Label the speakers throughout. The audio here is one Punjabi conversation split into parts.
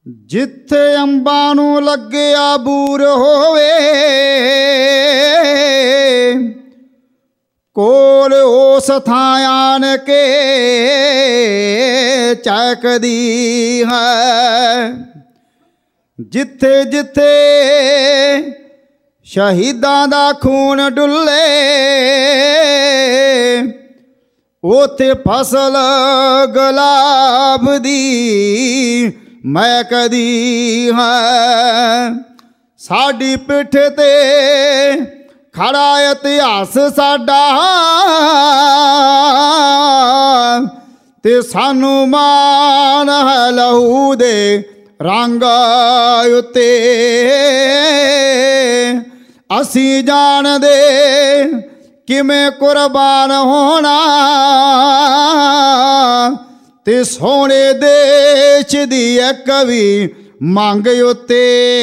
Speaker 1: ਜਿੱਥੇ ਅੰਬਾਂ ਨੂੰ ਲੱਗਿਆ ਬੂਰ ਹੋਵੇ, ਕੋਲ ਉਸ ਥਾਂ ਆਣ ਕੇ ਚੱਕਦੀ ਹੈ। ਜਿੱਥੇ ਜਿੱਥੇ ਸ਼ਹੀਦਾਂ ਦਾ ਖੂਨ ਡੁੱਲੇ, ਉੱਥੇ ਫਸਲ ਗੁਲਾਬ ਦੀ ਮਹਿਕਦੀ ਹੈ। ਸਾਡੀ ਪਿੱਠ ਤੇ ਖੜਾ ਇਤਿਹਾਸ ਸਾਡਾ, ਤੇ ਸਾਨੂੰ ਮਾਣ ਹੈ ਲਹੂ ਦੇ ਰੰਗ ਉੱਤੇ। ਅਸੀਂ ਜਾਣਦੇ ਕਿਵੇਂ ਕੁਰਬਾਨ ਹੋਣਾ, ਤੇ ਸੋਹਣੇ ਦੇਸ਼ ਦੀ ਇੱਕ ਵੀ ਮੰਗ ਉੱਤੇ।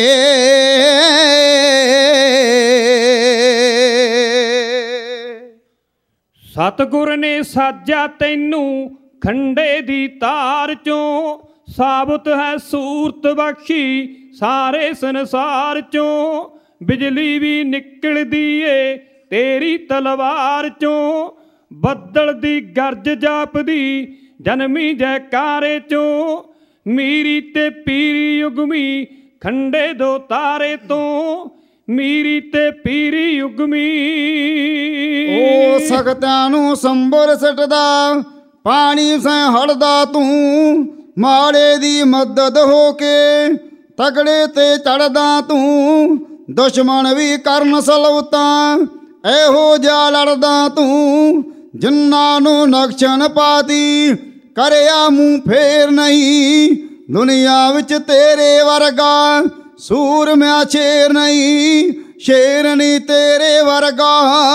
Speaker 2: ਸਤਿਗੁਰ ਨੇ ਸਾਜਿਆ ਤੈਨੂੰ ਖੰਡੇ ਦੀ ਤਾਰ ਚੋਂ, ਸਾਬਤ ਹੈ ਸੂਰਤ ਬਖਸ਼ੀ ਸਾਰੇ ਸੰਸਾਰ ਚੋਂ। ਬਿਜਲੀ ਵੀ ਨਿਕਲਦੀ ਏ ਤੇਰੀ ਤਲਵਾਰ ਚੋਂ, ਬੱਦਲ ਦੀ ਗਰਜ ਜਾਪਦੀ ਜਨਮੀ ਜੈਕਾਰੇ ਚੋਂ। ਮੀਰੀ ਤੇ ਪੀਰੀ ਉਗਮੀ ਖੰਡੇ ਦੋ ਤਾਰੇ ਤੋਂ, ਮੀਰੀ ਤੇ ਪੀਰੀ ਉਗਮੀ।
Speaker 1: ਉਹ ਸਖਤਾਂ ਨੂੰ ਸੰਬਰ ਸਟਦਾ ਪਾਣੀ ਸੈਂ ਹੜਦਾ ਤੂੰ, ਮਾੜੇ ਦੀ ਮਦਦ ਹੋ ਕੇ ਤਗੜੇ ਤੇ ਚੜਦਾ ਤੂੰ। ਦੁਸ਼ਮਣ ਵੀ ਕਰਨ ਸਲੂਤਾਂ ਇਹੋ ਜਿਹਾ ਲੜਦਾ ਤੂੰ, ਜਿਨ੍ਹਾਂ ਨੂੰ ਨਕਸ਼ਨ ਪਾਤੀ ਕਰਿਆ ਮੂੰਹ ਫੇਰ ਨਹੀਂ। ਦੁਨੀਆ ਵਿੱਚ ਤੇਰੇ ਵਰਗਾ ਸੂਰਮਿਆ ਸ਼ੇਰ ਨਹੀਂ, ਸ਼ੇਰ ਨਹੀਂ ਤੇਰੇ ਵਰਗਾ।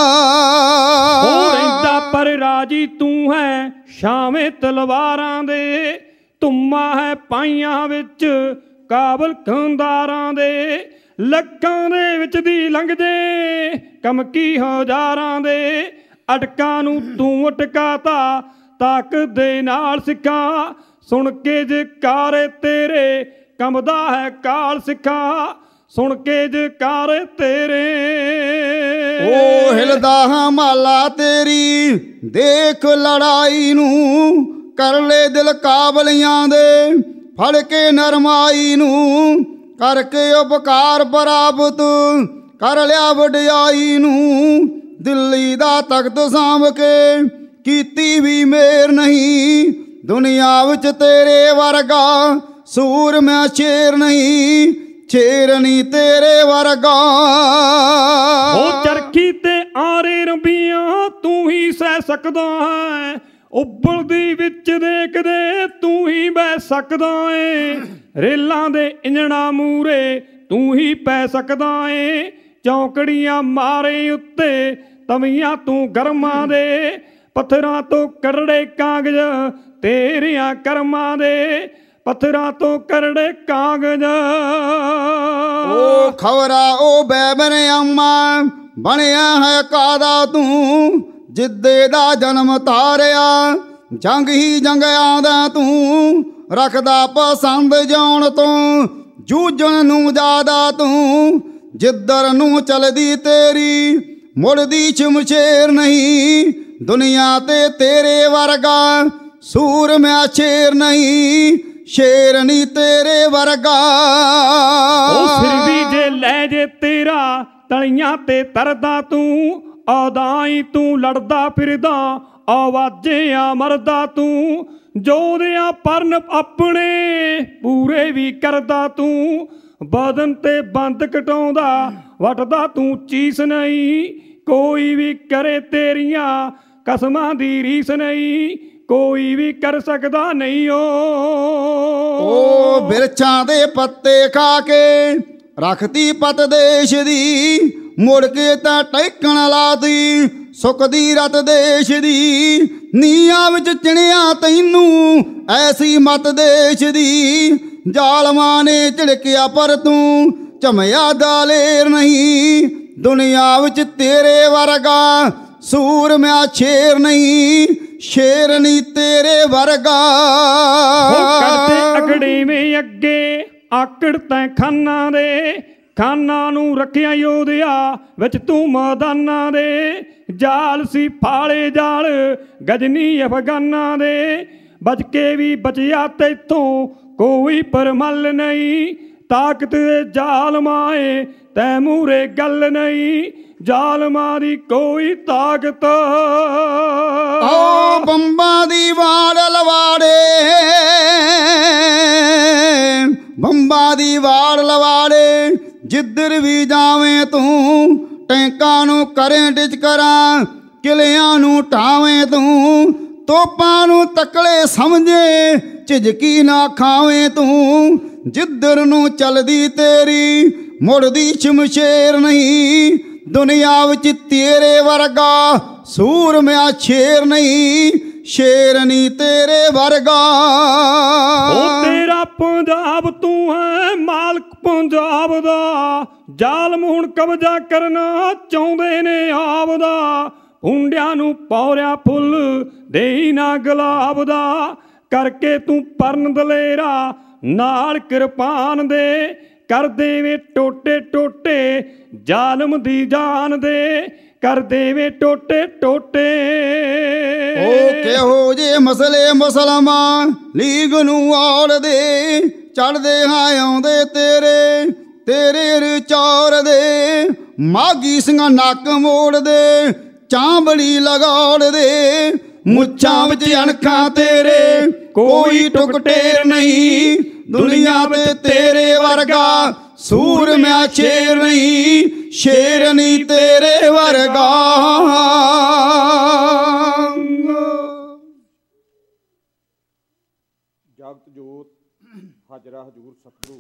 Speaker 2: ਹੋ ਰਹਿੰਦਾ ਪਰ ਰਾਜੀ ਤੂੰ ਹੈ ਛਾਵੇਂ ਤਲਵਾਰਾਂ ਦੇ, ਧੁੰਮਾਂ ਹੈ ਪਾਈਆਂ ਵਿੱਚ ਕਾਬਲ ਖੰਦਾਰਾਂ ਦੇ। ਲੱਖਾਂ ਦੇ ਵਿੱਚ ਦੀ ਲੰਘਦੇ ਕਮਕੀ ਹਜ਼ਾਰਾਂ ਦੇ, ਅਟਕਾਂ ਨੂੰ ਤੂੰ ਅਟਕਾਤਾ ਤਾਕਤ ਦੇ ਨਾਲ ਸਿੱਖਾਂ। ਸੁਣ ਕੇ ਜਕਾਰੇ ਤੇਰੇ ਕੰਬਦਾ ਹੈ ਕਾਲ ਸਿੱਖਾਂ, ਸੁਣ ਕੇ ਜਕਾਰੇ ਤੇਰੇ।
Speaker 1: ਉਹ ਹਿਲਦਾ ਹਮਾਲਾ ਤੇਰੀ ਦੇਖ ਲੜਾਈ ਨੂੰ, ਕਰ ਲੈ ਦਿਲ ਕਾਬਲੀਆਂ ਦੇ ਫੜ ਕੇ ਨਰਮਾਈ ਨੂੰ। ਕਰਕੇ ਉਪਕਾਰ ਪ੍ਰਾਪਤ ਕਰ ਲਿਆ ਵਡਿਆਈ ਨੂੰ, ਦਿੱਲੀ ਦਾ ਤਖਤ ਸਾਂਭ ਕੇ ਕੀਤੀ ਵੀ ਮੇਰ ਨਹੀਂ। ਦੁਨੀਆ ਵਿੱਚ ਤੇਰੇ ਵਰਗਾ ਸੂਰਮਿਆ ਸ਼ੇਰ ਨਹੀਂ, ਸ਼ੇਰ ਨਹੀਂ ਤੇਰੇ ਵਰਗਾ।
Speaker 2: ਉਹ ਚਰਖੀ ਤੇ ਆਰੇ ਰੰਬੀਆਂ ਤੂੰ ਹੀ ਸਹਿ ਸਕਦਾ ਹੈ, ਉਬਲਦੀ ਵਿੱਚ ਦੇਖਦੇ ਤੂੰ ਹੀ ਬਹਿ ਸਕਦਾ ਏ। ਰੇਲਾਂ ਦੇ ਇੰਜਣਾਂ ਮੂਹਰੇ ਤੂੰ ਹੀ ਪੈ ਸਕਦਾ ਏ, ਚੌਂਕੜੀਆਂ ਮਾਰੇ ਉੱਤੇ ਤਵੀਆਂ ਤੂੰ ਗਰਮਾਂ ਦੇ। ਪੱਥਰਾਂ ਤੋਂ ਕਰੜੇ ਕਾਗਜ਼ ਤੇਰਿਆਂ ਕਰਮਾਂ ਦੇ, ਪੱਥਰਾਂ ਤੋਂ ਕਰੜੇ ਕਾਗਜ਼।
Speaker 1: ਉਹ ਖਬਰਾ ਉਹ ਬੈਬਨ ਅੰਮਾ ਬਣਿਆ ਹੈ ਕਾਦਾ ਤੂੰ, ਜਿੱਦੇ ਦਾ ਜਨਮ ਤਾਰਿਆ ਜੰਗ ਹੀ ਜੰਗ ਆਂਦਾ ਤੂੰ। ਰੱਖਦਾ ਪਸੰਦ ਜਾਣ ਤੋਂ ਜੂਝਣ ਨੂੰ ਜ਼ਿਆਦਾ ਤੂੰ, ਜਿੱਧਰ ਨੂੰ ਚਲਦੀ ਤੇਰੀ ਮੁੜਦੀ ਸ਼ਮਸ਼ੇਰ ਨਹੀਂ। ਦੁਨੀਆ ਤੇ ਤੇਰੇ ਵਰਗਾ ਸੂਰਮਿਆ ਸ਼ੇਰ ਨਹੀਂ, ਸ਼ੇਰ ਨਹੀਂ ਤੇਰੇ ਵਰਗਾ।
Speaker 2: ਉਹ ਸਿਰ ਵੀ ਜੇ ਲੈ ਜੇ ਤੇਰਾ ਤਲੀਆਂ ਤੇ ਤਰਦਾ ਤੂੰ, ਆਦਾਈ ਤੂੰ ਲੜਦਾ ਫਿਰਦਾ ਆਵਾਜ਼ਿਆਂ ਮਰਦਾ ਤੂੰ। ਜੋਧਿਆਂ ਪਰਨ ਆਪਣੇ ਪੂਰੇ ਵੀ ਕਰਦਾ ਤੂੰ, ਬਦਨ ਤੇ ਬੰਦ ਕਟਾਉਂਦਾ ਵੱਟਦਾ ਤੂੰ ਚੀਸ ਨਹੀਂ। ਕੋਈ ਵੀ ਕਰੇ ਤੇਰੀਆਂ ਕਸਮਾਂ ਦੀ ਰੀਸ ਨਹੀਂ, ਕੋਈ ਵੀ ਕਰ ਸਕਦਾ ਨਹੀਂ।
Speaker 1: ਉਹ ਬਿਰਛਾਂ ਦੇ ਪੱਤੇ ਖਾ ਕੇ ਰੱਖਤੀ ਪਤ ਦੇਸ਼ ਦੀ, ਮੁੜ ਕੇ ਤਾਂ ਟੈਕਣ ਲਾਤੀ ਸੁੱਕਦੀ ਰਤ ਦੇਸ਼ ਦੀ। ਨੀਆਂ ਵਿੱਚ ਚਿਣਿਆ ਤੈਨੂੰ ਐਸੀ ਮਤ ਦੇਸ਼ ਦੀ, ਜ਼ਾਲਮਾਂ ਨੇ ਝਿੜਕਿਆ ਪਰ ਤੂੰ ਝਮਿਆ ਦਲੇਰ ਨਹੀਂ। ਦੁਨੀਆ ਵਿੱਚ ਤੇਰੇ ਵਰਗਾ ਸੂਰਮਿਆ ਸ਼ੇਰ ਨਹੀਂ, ਸ਼ੇਰ ਨਹੀਂ ਤੇਰੇ ਵਰਗਾ।
Speaker 2: ਕਰਦੇ ਅਗੜੇਵੇਂ ਅੱਗੇ ਆਕੜ ਤੈਂ ਖਾਨਾਂ ਦੇ, ਖਾਨਾਂ ਨੂੰ ਰੱਖਿਆ ਯੋਧਿਆ ਵਿੱਚ ਤੂੰ ਮੈਦਾਨਾਂ ਦੇ। ਜਾਲ ਸੀ ਫਾਲੇ ਜਾਲ ਗਜਨੀ ਅਫਗਾਨਾਂ ਦੇ, ਬਚ ਕੇ ਵੀ ਬਚਿਆ ਤੈਥੋਂ ਕੋਈ ਪਰਮਲ ਨਹੀਂ। ਤਾਕਤ ਜ਼ਾਲਮਾਂ ਏ ਤੈ ਮੂਹਰੇ ਗੱਲ ਨਹੀਂ, ਜ਼ਾਲਮਾਂ ਦੀ ਕੋਈ ਤਾਕਤ।
Speaker 1: ਓ ਬੰਬਾਂ ਦੀ ਵਾੜ ਲਵਾੜੇ, ਬੰਬਾਂ ਦੀ ਵਾੜ ਲਵਾੜੇ, ਜਿੱਧਰ ਵੀ ਜਾਵੇਂ ਤੂੰ ਟੈਂਕਾਂ ਨੂੰ ਕਰੇ ਟਿਚ ਕਰਾਂ, ਕਿਲਿਆਂ ਨੂੰ ਢਾਵੇਂ ਤੂੰ, ਤੋਪਾਂ ਨੂੰ ਤਕੜੇ ਸਮਝੇ ਝਿਜਕੀ ਨਾ ਖਾਵੇਂ ਤੂੰ। ਜਿੱਧਰ ਨੂੰ ਚਲਦੀ ਤੇਰੀ ਮੁੜਦੀ ਸ਼ਮਸ਼ੇਰ ਨਹੀਂ, ਦੁਨੀਆ ਵਿੱਚ ਤੇਰੇ ਵਰਗਾ ਸੂਰਮਿਆ ਸ਼ੇਰ ਨਹੀਂ, ਸ਼ੇਰ ਨਹੀਂ ਤੇਰੇ ਵਰਗਾ।
Speaker 2: ਉਹ ਤੇਰਾ ਪੰਜਾਬ ਤੂੰ ਹੈ ਮਾਲਕ ਪੰਜਾਬ ਦਾ, ਜ਼ਾਲਮ ਹੁਣ ਕਬਜ਼ਾ ਕਰਨਾ ਚਾਹੁੰਦੇ ਨੇ ਆਪਦਾ। ਹੁੰਡਿਆਂ ਨੂੰ ਪੌਰਿਆ ਫੁੱਲ ਦੇਈ ਨਾ ਗੁਲਾਬ ਦਾ, ਕਰਕੇ ਤੂੰ ਪਰਨ ਦਲੇਰਾ ਨਾਲ ਕਿਰਪਾਨ ਦੇ, ਕਰ ਦੇਵੇਂ ਟੋਟੇ ਟੋਟੇ ਜ਼ਾਲਮ ਦੀ ਜਾਨ ਦੇ, ਕਰ ਦੇਵੇਂ ਟੋਟੇ ਟੋਟੇ।
Speaker 1: ਉਹ ਕਿਹੋ ਜੇ ਮਸਲੇ ਮੁਸਲਮਾਨ ਲੀਗ ਨੂੰ ਔੜਦੇ, ਚੜਦੇ ਹਾਂ ਆਉਂਦੇ ਤੇਰੇ ਤੇਰੇ ਰਚੌਰ ਦੇ। ਮਾਗੀ ਸਿੰਘਾਂ ਨੱਕ ਮੋੜਦੇ, ਚਾਂਬੜੀ ਲਗਾੜਦੇ, ਮੁੱਛਾਂ ਵਿੱਚ ਅਣਖਾਂ ਤੇਰੇ ਕੋਈ ਟੁਕਟੇਰ ਨਹੀਂ, ਦੁਨੀਆ ਵਿੱਚ ਤੇਰੇ ਵਰਗਾ ਸੂਰਮਿਆ ਸ਼ੇਰ ਨਹੀਂ, ਸ਼ੇਰ ਨਹੀਂ ਤੇਰੇ ਵਰਗਾ।
Speaker 3: ਜਗਤ ਜੋਤ ਹਾਜ਼ਰਾ ਹਜ਼ੂਰ ਸਤਿਗੁਰੂ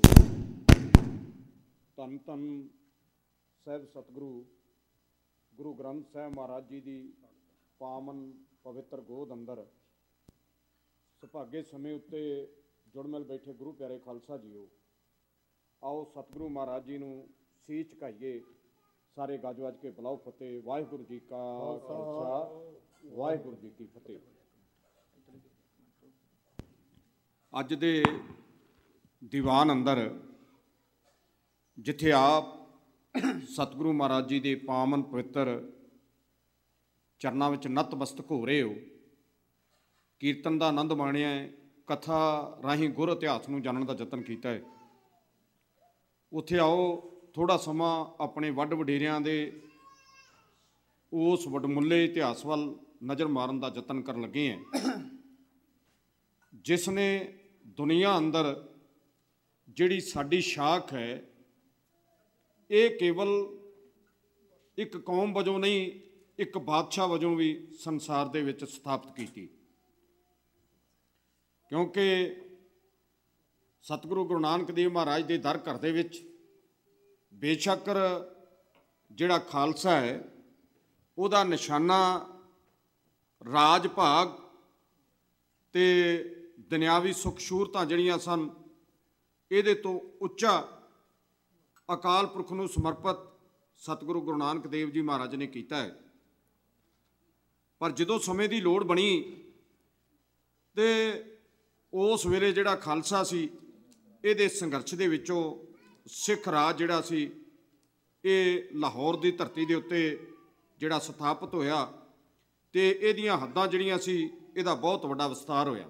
Speaker 3: ਧੰਨ ਧੰਨ ਸਾਹਿਬ ਸਤਿਗੁਰੂ ਗੁਰੂ ਗ੍ਰੰਥ ਸਾਹਿਬ ਮਹਾਰਾਜ ਜੀ ਦੀ ਪਾਵਨ ਪਵਿੱਤਰ ਗੋਦ ਅੰਦਰ ਸੁਭਾਗੇ ਸਮੇਂ ਉੱਤੇ ਜੁੜ ਮਿਲ ਬੈਠੇ ਗੁਰੂ ਪਿਆਰੇ ਖਾਲਸਾ ਜੀਓ, ਆਓ ਸਤਿਗੁਰੂ ਮਹਾਰਾਜ ਜੀ ਨੂੰ ਸੀਸ ਝੁਕਾਈਏ। ਸਾਰੇ ਗੱਜ ਵੱਜ ਕੇ ਬੁਲਾਓ ਫਤਿਹ। ਵਾਹਿਗੁਰੂ ਜੀ ਕਾ ਖਾਲਸਾ, ਵਾਹਿਗੁਰੂ ਜੀ ਕੀ ਫਤਿਹ। ਅੱਜ ਦੇ ਦੀਵਾਨ ਅੰਦਰ ਜਿੱਥੇ ਆਪ ਸਤਿਗੁਰੂ ਮਹਾਰਾਜ ਜੀ ਦੇ ਪਾਵਨ ਪਵਿੱਤਰ ਚਰਨਾਂ ਵਿੱਚ ਨਤਮਸਤਕ ਹੋ ਰਹੇ ਹੋ, ਕੀਰਤਨ ਦਾ ਆਨੰਦ ਮਾਣਿਆ ਹੈ, ਕਥਾ ਰਾਹੀਂ ਗੁਰ ਇਤਿਹਾਸ ਨੂੰ ਜਾਣਨ ਦਾ ਯਤਨ ਕੀਤਾ ਹੈ, ਉੱਥੇ ਆਓ ਥੋੜ੍ਹਾ ਸਮਾਂ ਆਪਣੇ ਵੱਡ ਵਡੇਰਿਆਂ ਦੇ ਉਸ ਵਡਮੁੱਲੇ ਇਤਿਹਾਸ ਵੱਲ ਨਜ਼ਰ ਮਾਰਨ ਦਾ ਯਤਨ ਕਰਨ ਲੱਗੇ ਹਾਂ, ਜਿਸ ਨੇ ਦੁਨੀਆ ਅੰਦਰ ਜਿਹੜੀ ਸਾਡੀ ਸ਼ਾਖ ਹੈ, ਇਹ ਕੇਵਲ ਇੱਕ ਕੌਮ ਵਜੋਂ ਨਹੀਂ, ਇੱਕ ਬਾਦਸ਼ਾਹ ਵਜੋਂ ਵੀ ਸੰਸਾਰ ਦੇ ਵਿੱਚ ਸਥਾਪਿਤ ਕੀਤੀ। ਕਿਉਂਕਿ ਸਤਿਗੁਰੂ ਗੁਰੂ ਨਾਨਕ ਦੇਵ ਮਹਾਰਾਜ ਦੇ ਦਰ ਘਰ ਦੇ ਵਿੱਚ ਬੇਸ਼ੱਕ ਜਿਹੜਾ ਖਾਲਸਾ ਹੈ ਉਹਦਾ ਨਿਸ਼ਾਨਾ ਰਾਜ ਭਾਗ ਤੇ ਦੁਨਿਆਵੀ ਸੁੱਖ ਸਹੂਲਤਾਂ ਜਿਹੜੀਆਂ ਸਨ, ਇਹਦੇ ਤੋਂ ਉੱਚਾ ਅਕਾਲ ਪੁਰਖ ਨੂੰ ਸਮਰਪਿਤ ਸਤਿਗੁਰੂ ਗੁਰੂ ਨਾਨਕ ਦੇਵ ਜੀ ਮਹਾਰਾਜ ਨੇ ਕੀਤਾ ਹੈ। ਪਰ ਜਦੋਂ ਸਮੇਂ ਦੀ ਲੋੜ ਬਣੀ ਤੇ ਉਸ ਵੇਲੇ ਜਿਹੜਾ ਖਾਲਸਾ ਸੀ, ਇਹਦੇ ਸੰਘਰਸ਼ ਦੇ ਵਿੱਚੋਂ ਸਿੱਖ ਰਾਜ ਜਿਹੜਾ ਸੀ ਇਹ ਲਾਹੌਰ ਦੀ ਧਰਤੀ ਦੇ ਉੱਤੇ ਜਿਹੜਾ ਸਥਾਪਿਤ ਹੋਇਆ ਤੇ ਇਹਦੀਆਂ ਹੱਦਾਂ ਜਿਹੜੀਆਂ ਸੀ ਇਹਦਾ ਬਹੁਤ ਵੱਡਾ ਵਿਸਤਾਰ ਹੋਇਆ।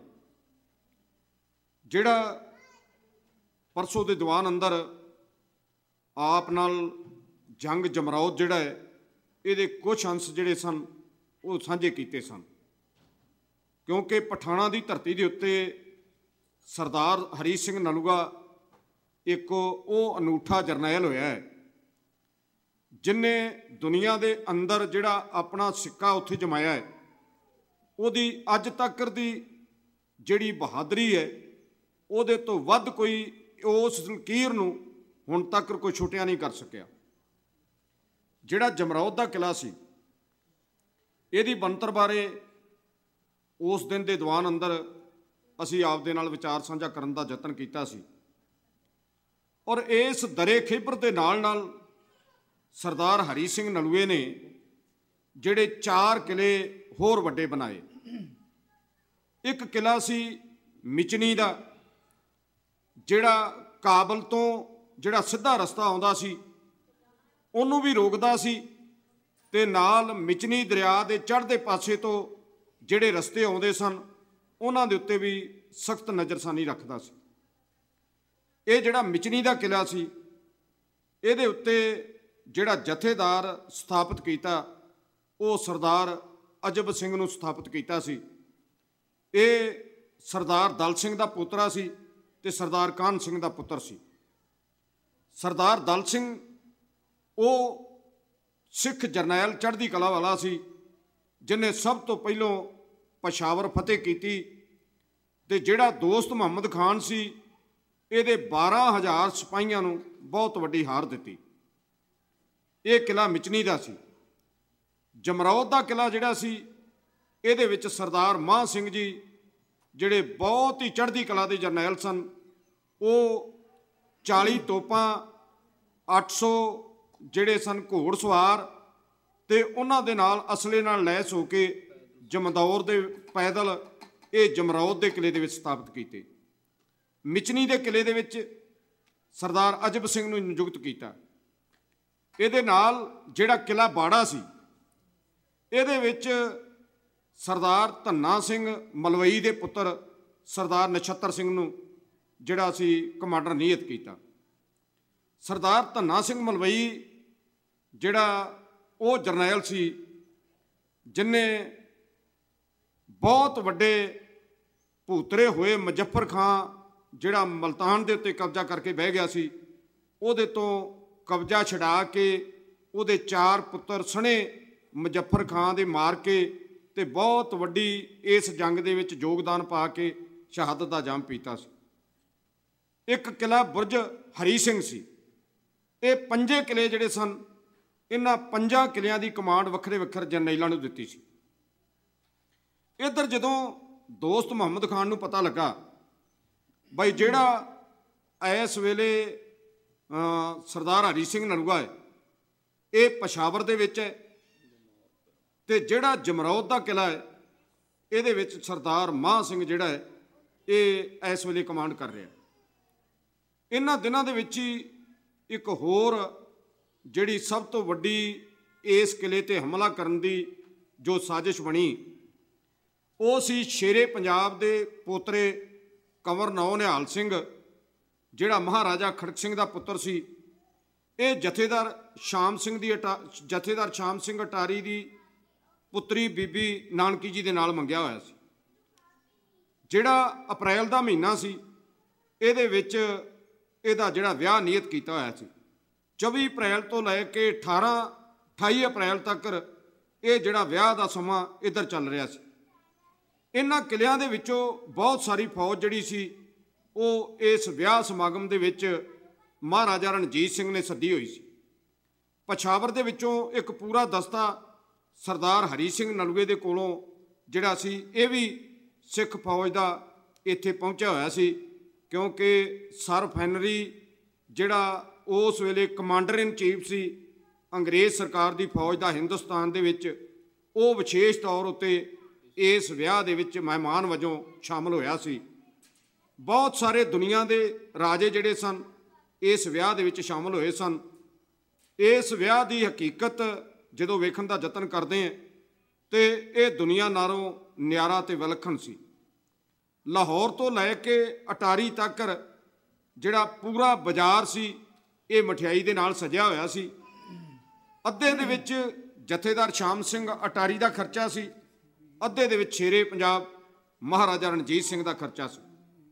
Speaker 3: ਜਿਹੜਾ ਪਰਸੋਂ ਦੇ ਦੀਵਾਨ ਅੰਦਰ ਆਪ ਨਾਲ ਜੰਗ ਜਮਰੌਦ ਜਿਹੜਾ ਹੈ, ਇਹਦੇ ਕੁਝ ਅੰਸ਼ ਜਿਹੜੇ ਸਨ ਉਹ ਸਾਂਝੇ ਕੀਤੇ ਸਨ। ਕਿਉਂਕਿ ਪਠਾਣਾਂ ਦੀ ਧਰਤੀ ਦੇ ਉੱਤੇ ਸਰਦਾਰ ਹਰੀ ਸਿੰਘ ਨਲੂਆ ਇੱਕ ਉਹ ਅਨੂਠਾ ਜਰਨੈਲ ਹੋਇਆ ਹੈ ਜਿਨ੍ਹੇ ਦੁਨੀਆ ਦੇ ਅੰਦਰ ਜਿਹੜਾ ਆਪਣਾ ਸਿੱਕਾ ਉੱਥੇ ਜਮਾਇਆ ਹੈ, ਉਹਦੀ ਅੱਜ ਤੱਕ ਦੀ ਜਿਹੜੀ ਬਹਾਦਰੀ ਹੈ ਉਹਦੇ ਤੋਂ ਵੱਧ ਕੋਈ ਉਸ ਲਕੀਰ ਨੂੰ ਹੁਣ ਤੱਕ ਕੋਈ ਛੁੱਟਿਆ ਨਹੀਂ ਕਰ ਸਕਿਆ। ਜਿਹੜਾ ਜਮਰੌਦ ਦਾ ਕਿਲ੍ਹਾ ਸੀ, ਇਹਦੀ ਬਣਤਰ ਬਾਰੇ ਉਸ ਦਿਨ ਦੇ ਦੀਵਾਨ ਅੰਦਰ ਅਸੀਂ ਆਪ ਦੇ ਨਾਲ ਵਿਚਾਰ ਸਾਂਝਾ ਕਰਨ ਦਾ ਯਤਨ ਕੀਤਾ ਸੀ। ਔਰ ਇਸ ਦਰੇ ਖੇਬਰ ਦੇ ਨਾਲ ਸਰਦਾਰ ਹਰੀ ਸਿੰਘ ਨਲੂਏ ਨੇ ਜਿਹੜੇ 4 ਕਿਲੇ ਹੋਰ ਵੱਡੇ ਬਣਾਏ। ਇੱਕ ਕਿਲਾ ਸੀ ਮਿਚਨੀ ਦਾ, ਜਿਹੜਾ ਕਾਬਲ ਤੋਂ ਜਿਹੜਾ ਸਿੱਧਾ ਰਸਤਾ ਆਉਂਦਾ ਸੀ ਉਹਨੂੰ ਵੀ ਰੋਕਦਾ ਸੀ, ਤੇ ਨਾਲ ਮਿਚਨੀ ਦਰਿਆ ਦੇ ਚੜ੍ਹਦੇ ਪਾਸੇ ਤੋਂ ਜਿਹੜੇ ਰਸਤੇ ਆਉਂਦੇ ਸਨ ਉਹਨਾਂ ਦੇ ਉੱਤੇ ਵੀ ਸਖਤ ਨਜ਼ਰਸਾਨੀ ਰੱਖਦਾ ਸੀ। ਇਹ ਜਿਹੜਾ ਮਿਚਨੀ ਦਾ ਕਿਲ੍ਹਾ ਸੀ, ਇਹਦੇ ਉੱਤੇ ਜਿਹੜਾ ਜਥੇਦਾਰ ਸਥਾਪਿਤ ਕੀਤਾ ਉਹ ਸਰਦਾਰ ਅਜਬ ਸਿੰਘ ਨੂੰ ਸਥਾਪਿਤ ਕੀਤਾ ਸੀ। ਇਹ ਸਰਦਾਰ ਦਲ ਸਿੰਘ ਦਾ ਪੋਤਰਾ ਸੀ ਤੇ ਸਰਦਾਰ ਕਾਹਨ ਸਿੰਘ ਦਾ ਪੁੱਤਰ ਸੀ। ਸਰਦਾਰ ਦਲ ਸਿੰਘ ਉਹ ਸਿੱਖ ਜਰਨੈਲ ਚੜ੍ਹਦੀ ਕਲਾ ਵਾਲਾ ਸੀ, ਜਿਹਨੇ ਸਭ ਤੋਂ ਪਹਿਲੋਂ ਪਸ਼ਾਵਰ ਫਤਿਹ ਕੀਤੀ, ਤੇ ਜਿਹੜਾ ਦੋਸਤ ਮੁਹੰਮਦ ਖਾਨ ਸੀ ਇਹਦੇ 12,000 ਸਿਪਾਹੀਆਂ ਨੂੰ ਬਹੁਤ ਵੱਡੀ ਹਾਰ ਦਿੱਤੀ। ਇਹ ਕਿਲ੍ਹਾ ਮਿਚਨੀ ਦਾ ਸੀ। ਜਮਰੌਦ ਦਾ ਕਿਲ੍ਹਾ ਜਿਹੜਾ ਸੀ ਇਹਦੇ ਵਿੱਚ ਸਰਦਾਰ ਮਾਹ ਸਿੰਘ ਜੀ ਜਿਹੜੇ ਬਹੁਤ ਹੀ ਚੜ੍ਹਦੀ ਕਲਾ ਦੇ ਜਰਨੈਲ ਸਨ, ਉਹ 40 ਤੋਪਾਂ, 800 ਜਿਹੜੇ ਸਨ ਘੋੜ ਸਵਾਰ, ਤੇ ਉਹਨਾਂ ਦੇ ਨਾਲ ਅਸਲੇ ਨਾਲ ਲੈਸ ਹੋ ਕੇ ਜਮਦੌਰ ਦੇ ਪੈਦਲ ਇਹ ਜਮਰੌਦ ਦੇ ਕਿਲ੍ਹੇ ਦੇ ਵਿੱਚ ਸਥਾਪਿਤ ਕੀਤੇ। ਮਿਚਨੀ ਦੇ ਕਿਲ੍ਹੇ ਦੇ ਵਿੱਚ ਸਰਦਾਰ ਅਜਬ ਸਿੰਘ ਨੂੰ ਨਿਯੁਕਤ ਕੀਤਾ। ਇਹਦੇ ਨਾਲ ਜਿਹੜਾ ਕਿਲ੍ਹਾ ਬਾੜਾ ਸੀ ਇਹਦੇ ਵਿੱਚ ਸਰਦਾਰ ਧੰਨਾ ਸਿੰਘ ਮਲਵਈ ਦੇ ਪੁੱਤਰ ਸਰਦਾਰ ਨਛੱਤਰ ਸਿੰਘ ਨੂੰ ਜਿਹੜਾ ਅਸੀਂ ਕਮਾਂਡਰ ਨਿਯਤ ਕੀਤਾ। ਸਰਦਾਰ ਧੰਨਾ ਸਿੰਘ ਮਲਵਈ ਜਿਹੜਾ ਉਹ ਜਰਨੈਲ ਸੀ ਜਿਹਨੇ ਬਹੁਤ ਵੱਡੇ ਭੂਤਰੇ ਹੋਏ ਮੁਜ਼ੱਫਰ ਖਾਂ ਜਿਹੜਾ ਮਲਤਾਨ ਦੇ ਉੱਤੇ ਕਬਜ਼ਾ ਕਰਕੇ ਬਹਿ ਗਿਆ ਸੀ, ਉਹਦੇ ਤੋਂ ਕਬਜ਼ਾ ਛਡਾ ਕੇ ਉਹਦੇ 4 ਪੁੱਤਰ ਸਣੇ ਮੁਜ਼ੱਫਰ ਖਾਂ ਦੇ ਮਾਰ ਕੇ ਤੇ ਬਹੁਤ ਵੱਡੀ ਇਸ ਜੰਗ ਦੇ ਵਿੱਚ ਯੋਗਦਾਨ ਪਾ ਕੇ ਸ਼ਹਾਦਤ ਦਾ ਜਾਮ ਪੀਤਾ ਸੀ। ਇੱਕ ਕਿਲ੍ਹਾ ਬੁਰਜ ਹਰੀ ਸਿੰਘ ਸੀ। ਇਹ 5 ਕਿਲ੍ਹੇ ਜਿਹੜੇ ਸਨ, ਇਹਨਾਂ 5 ਕਿਲ੍ਹਿਆਂ ਦੀ ਕਮਾਂਡ ਵੱਖਰੇ ਵੱਖਰੇ ਜਰਨੈਲਾਂ ਨੂੰ ਦਿੱਤੀ ਸੀ। ਇੱਧਰ ਜਦੋਂ ਦੋਸਤ ਮੁਹੰਮਦ ਖਾਨ ਨੂੰ ਪਤਾ ਲੱਗਾ ਬਈ ਜਿਹੜਾ ਇਸ ਵੇਲੇ ਸਰਦਾਰ ਹਰੀ ਸਿੰਘ ਨਲੂਆ ਹੈ ਇਹ ਪਸ਼ਾਵਰ ਦੇ ਵਿੱਚ ਹੈ, ਤੇ ਜਿਹੜਾ ਜਮਰੌਦ ਦਾ ਕਿਲ੍ਹਾ ਹੈ ਇਹਦੇ ਵਿੱਚ ਸਰਦਾਰ ਮਾਹ ਸਿੰਘ ਜਿਹੜਾ ਹੈ ਇਹ ਇਸ ਵੇਲੇ ਕਮਾਂਡ ਕਰ ਰਿਹਾ। ਇਹਨਾਂ ਦਿਨਾਂ ਦੇ ਵਿੱਚ ਹੀ ਇੱਕ ਹੋਰ ਜਿਹੜੀ ਸਭ ਤੋਂ ਵੱਡੀ ਇਸ ਕਿਲ੍ਹੇ 'ਤੇ ਹਮਲਾ ਕਰਨ ਦੀ ਜੋ ਸਾਜ਼ਿਸ਼ ਬਣੀ ਉਹ ਸੀ ਸ਼ੇਰੇ ਪੰਜਾਬ ਦੇ ਪੋਤਰੇ ਕੰਵਰ ਨੌ ਨਿਹਾਲ ਸਿੰਘ, ਜਿਹੜਾ ਮਹਾਰਾਜਾ ਖੜਕ ਸਿੰਘ ਦਾ ਪੁੱਤਰ ਸੀ। ਇਹ ਜਥੇਦਾਰ ਸ਼ਾਮ ਸਿੰਘ ਅਟਾਰੀ ਦੀ ਪੁੱਤਰੀ ਬੀਬੀ ਨਾਨਕੀ ਜੀ ਦੇ ਨਾਲ ਮੰਗਿਆ ਹੋਇਆ ਸੀ। ਜਿਹੜਾ ਅਪ੍ਰੈਲ ਦਾ ਮਹੀਨਾ ਸੀ ਇਹਦੇ ਵਿੱਚ ਇਹਦਾ ਜਿਹੜਾ ਵਿਆਹ ਨਿਯਤ ਕੀਤਾ ਹੋਇਆ ਸੀ। 24 ਅਪ੍ਰੈਲ ਤੋਂ ਲੈ ਕੇ 28 ਅਪ੍ਰੈਲ ਤੱਕ ਇਹ ਜਿਹੜਾ ਵਿਆਹ ਦਾ ਸਮਾਂ ਇੱਧਰ ਚੱਲ ਰਿਹਾ ਸੀ। ਇਹਨਾਂ ਕਿਲ੍ਹਿਆਂ ਦੇ ਵਿੱਚੋਂ ਬਹੁਤ ਸਾਰੀ ਫੌਜ ਜਿਹੜੀ ਸੀ ਉਹ ਇਸ ਵਿਆਹ ਸਮਾਗਮ ਦੇ ਵਿੱਚ ਮਹਾਰਾਜਾ ਰਣਜੀਤ ਸਿੰਘ ਨੇ ਸੱਦੀ ਹੋਈ ਸੀ। ਪਛਾਵਰ ਦੇ ਵਿੱਚੋਂ ਇੱਕ ਪੂਰਾ ਦਸਤਾ ਸਰਦਾਰ ਹਰੀ ਸਿੰਘ ਨਲੂਏ ਦੇ ਕੋਲੋਂ ਜਿਹੜਾ ਸੀ ਇਹ ਵੀ ਸਿੱਖ ਫੌਜ ਦਾ ਇੱਥੇ ਪਹੁੰਚਿਆ ਹੋਇਆ ਸੀ, ਕਿਉਂਕਿ ਸਰ ਫੈਨਰੀ ਜਿਹੜਾ ਉਸ ਵੇਲੇ ਕਮਾਂਡਰ ਇਨ ਚੀਫ ਸੀ ਅੰਗਰੇਜ਼ ਸਰਕਾਰ ਦੀ ਫੌਜ ਦਾ ਹਿੰਦੁਸਤਾਨ ਦੇ ਵਿੱਚ, ਉਹ ਵਿਸ਼ੇਸ਼ ਤੌਰ ਉੱਤੇ ਇਸ ਵਿਆਹ ਦੇ ਵਿੱਚ ਮਹਿਮਾਨ ਵਜੋਂ ਸ਼ਾਮਲ ਹੋਇਆ ਸੀ। ਬਹੁਤ ਸਾਰੇ ਦੁਨੀਆ ਦੇ ਰਾਜੇ ਜਿਹੜੇ ਸਨ ਇਸ ਵਿਆਹ ਦੇ ਵਿੱਚ ਸ਼ਾਮਲ ਹੋਏ ਸਨ। ਇਸ ਵਿਆਹ ਦੀ ਹਕੀਕਤ ਜਦੋਂ ਵੇਖਣ ਦਾ ਯਤਨ ਕਰਦੇ ਹਾਂ ਤੇ ਇਹ ਦੁਨੀਆ ਨਾਲੋਂ ਨਿਆਰਾ ਤੇ ਵਿਲੱਖਣ ਸੀ। ਲਾਹੌਰ ਤੋਂ ਲੈ ਕੇ ਅਟਾਰੀ ਤੱਕ ਜਿਹੜਾ ਪੂਰਾ ਬਾਜ਼ਾਰ ਸੀ ਇਹ ਮਠਿਆਈ ਦੇ ਨਾਲ ਸਜਿਆ ਹੋਇਆ ਸੀ। ਅੱਧੇ ਦੇ ਵਿੱਚ ਜਥੇਦਾਰ ਸ਼ਾਮ ਸਿੰਘ ਅਟਾਰੀ ਦਾ ਖਰਚਾ ਸੀ, ਅੱਧੇ ਦੇ ਵਿੱਚ ਸ਼ੇਰੇ ਪੰਜਾਬ ਮਹਾਰਾਜਾ ਰਣਜੀਤ ਸਿੰਘ ਦਾ ਖਰਚਾ ਸੀ।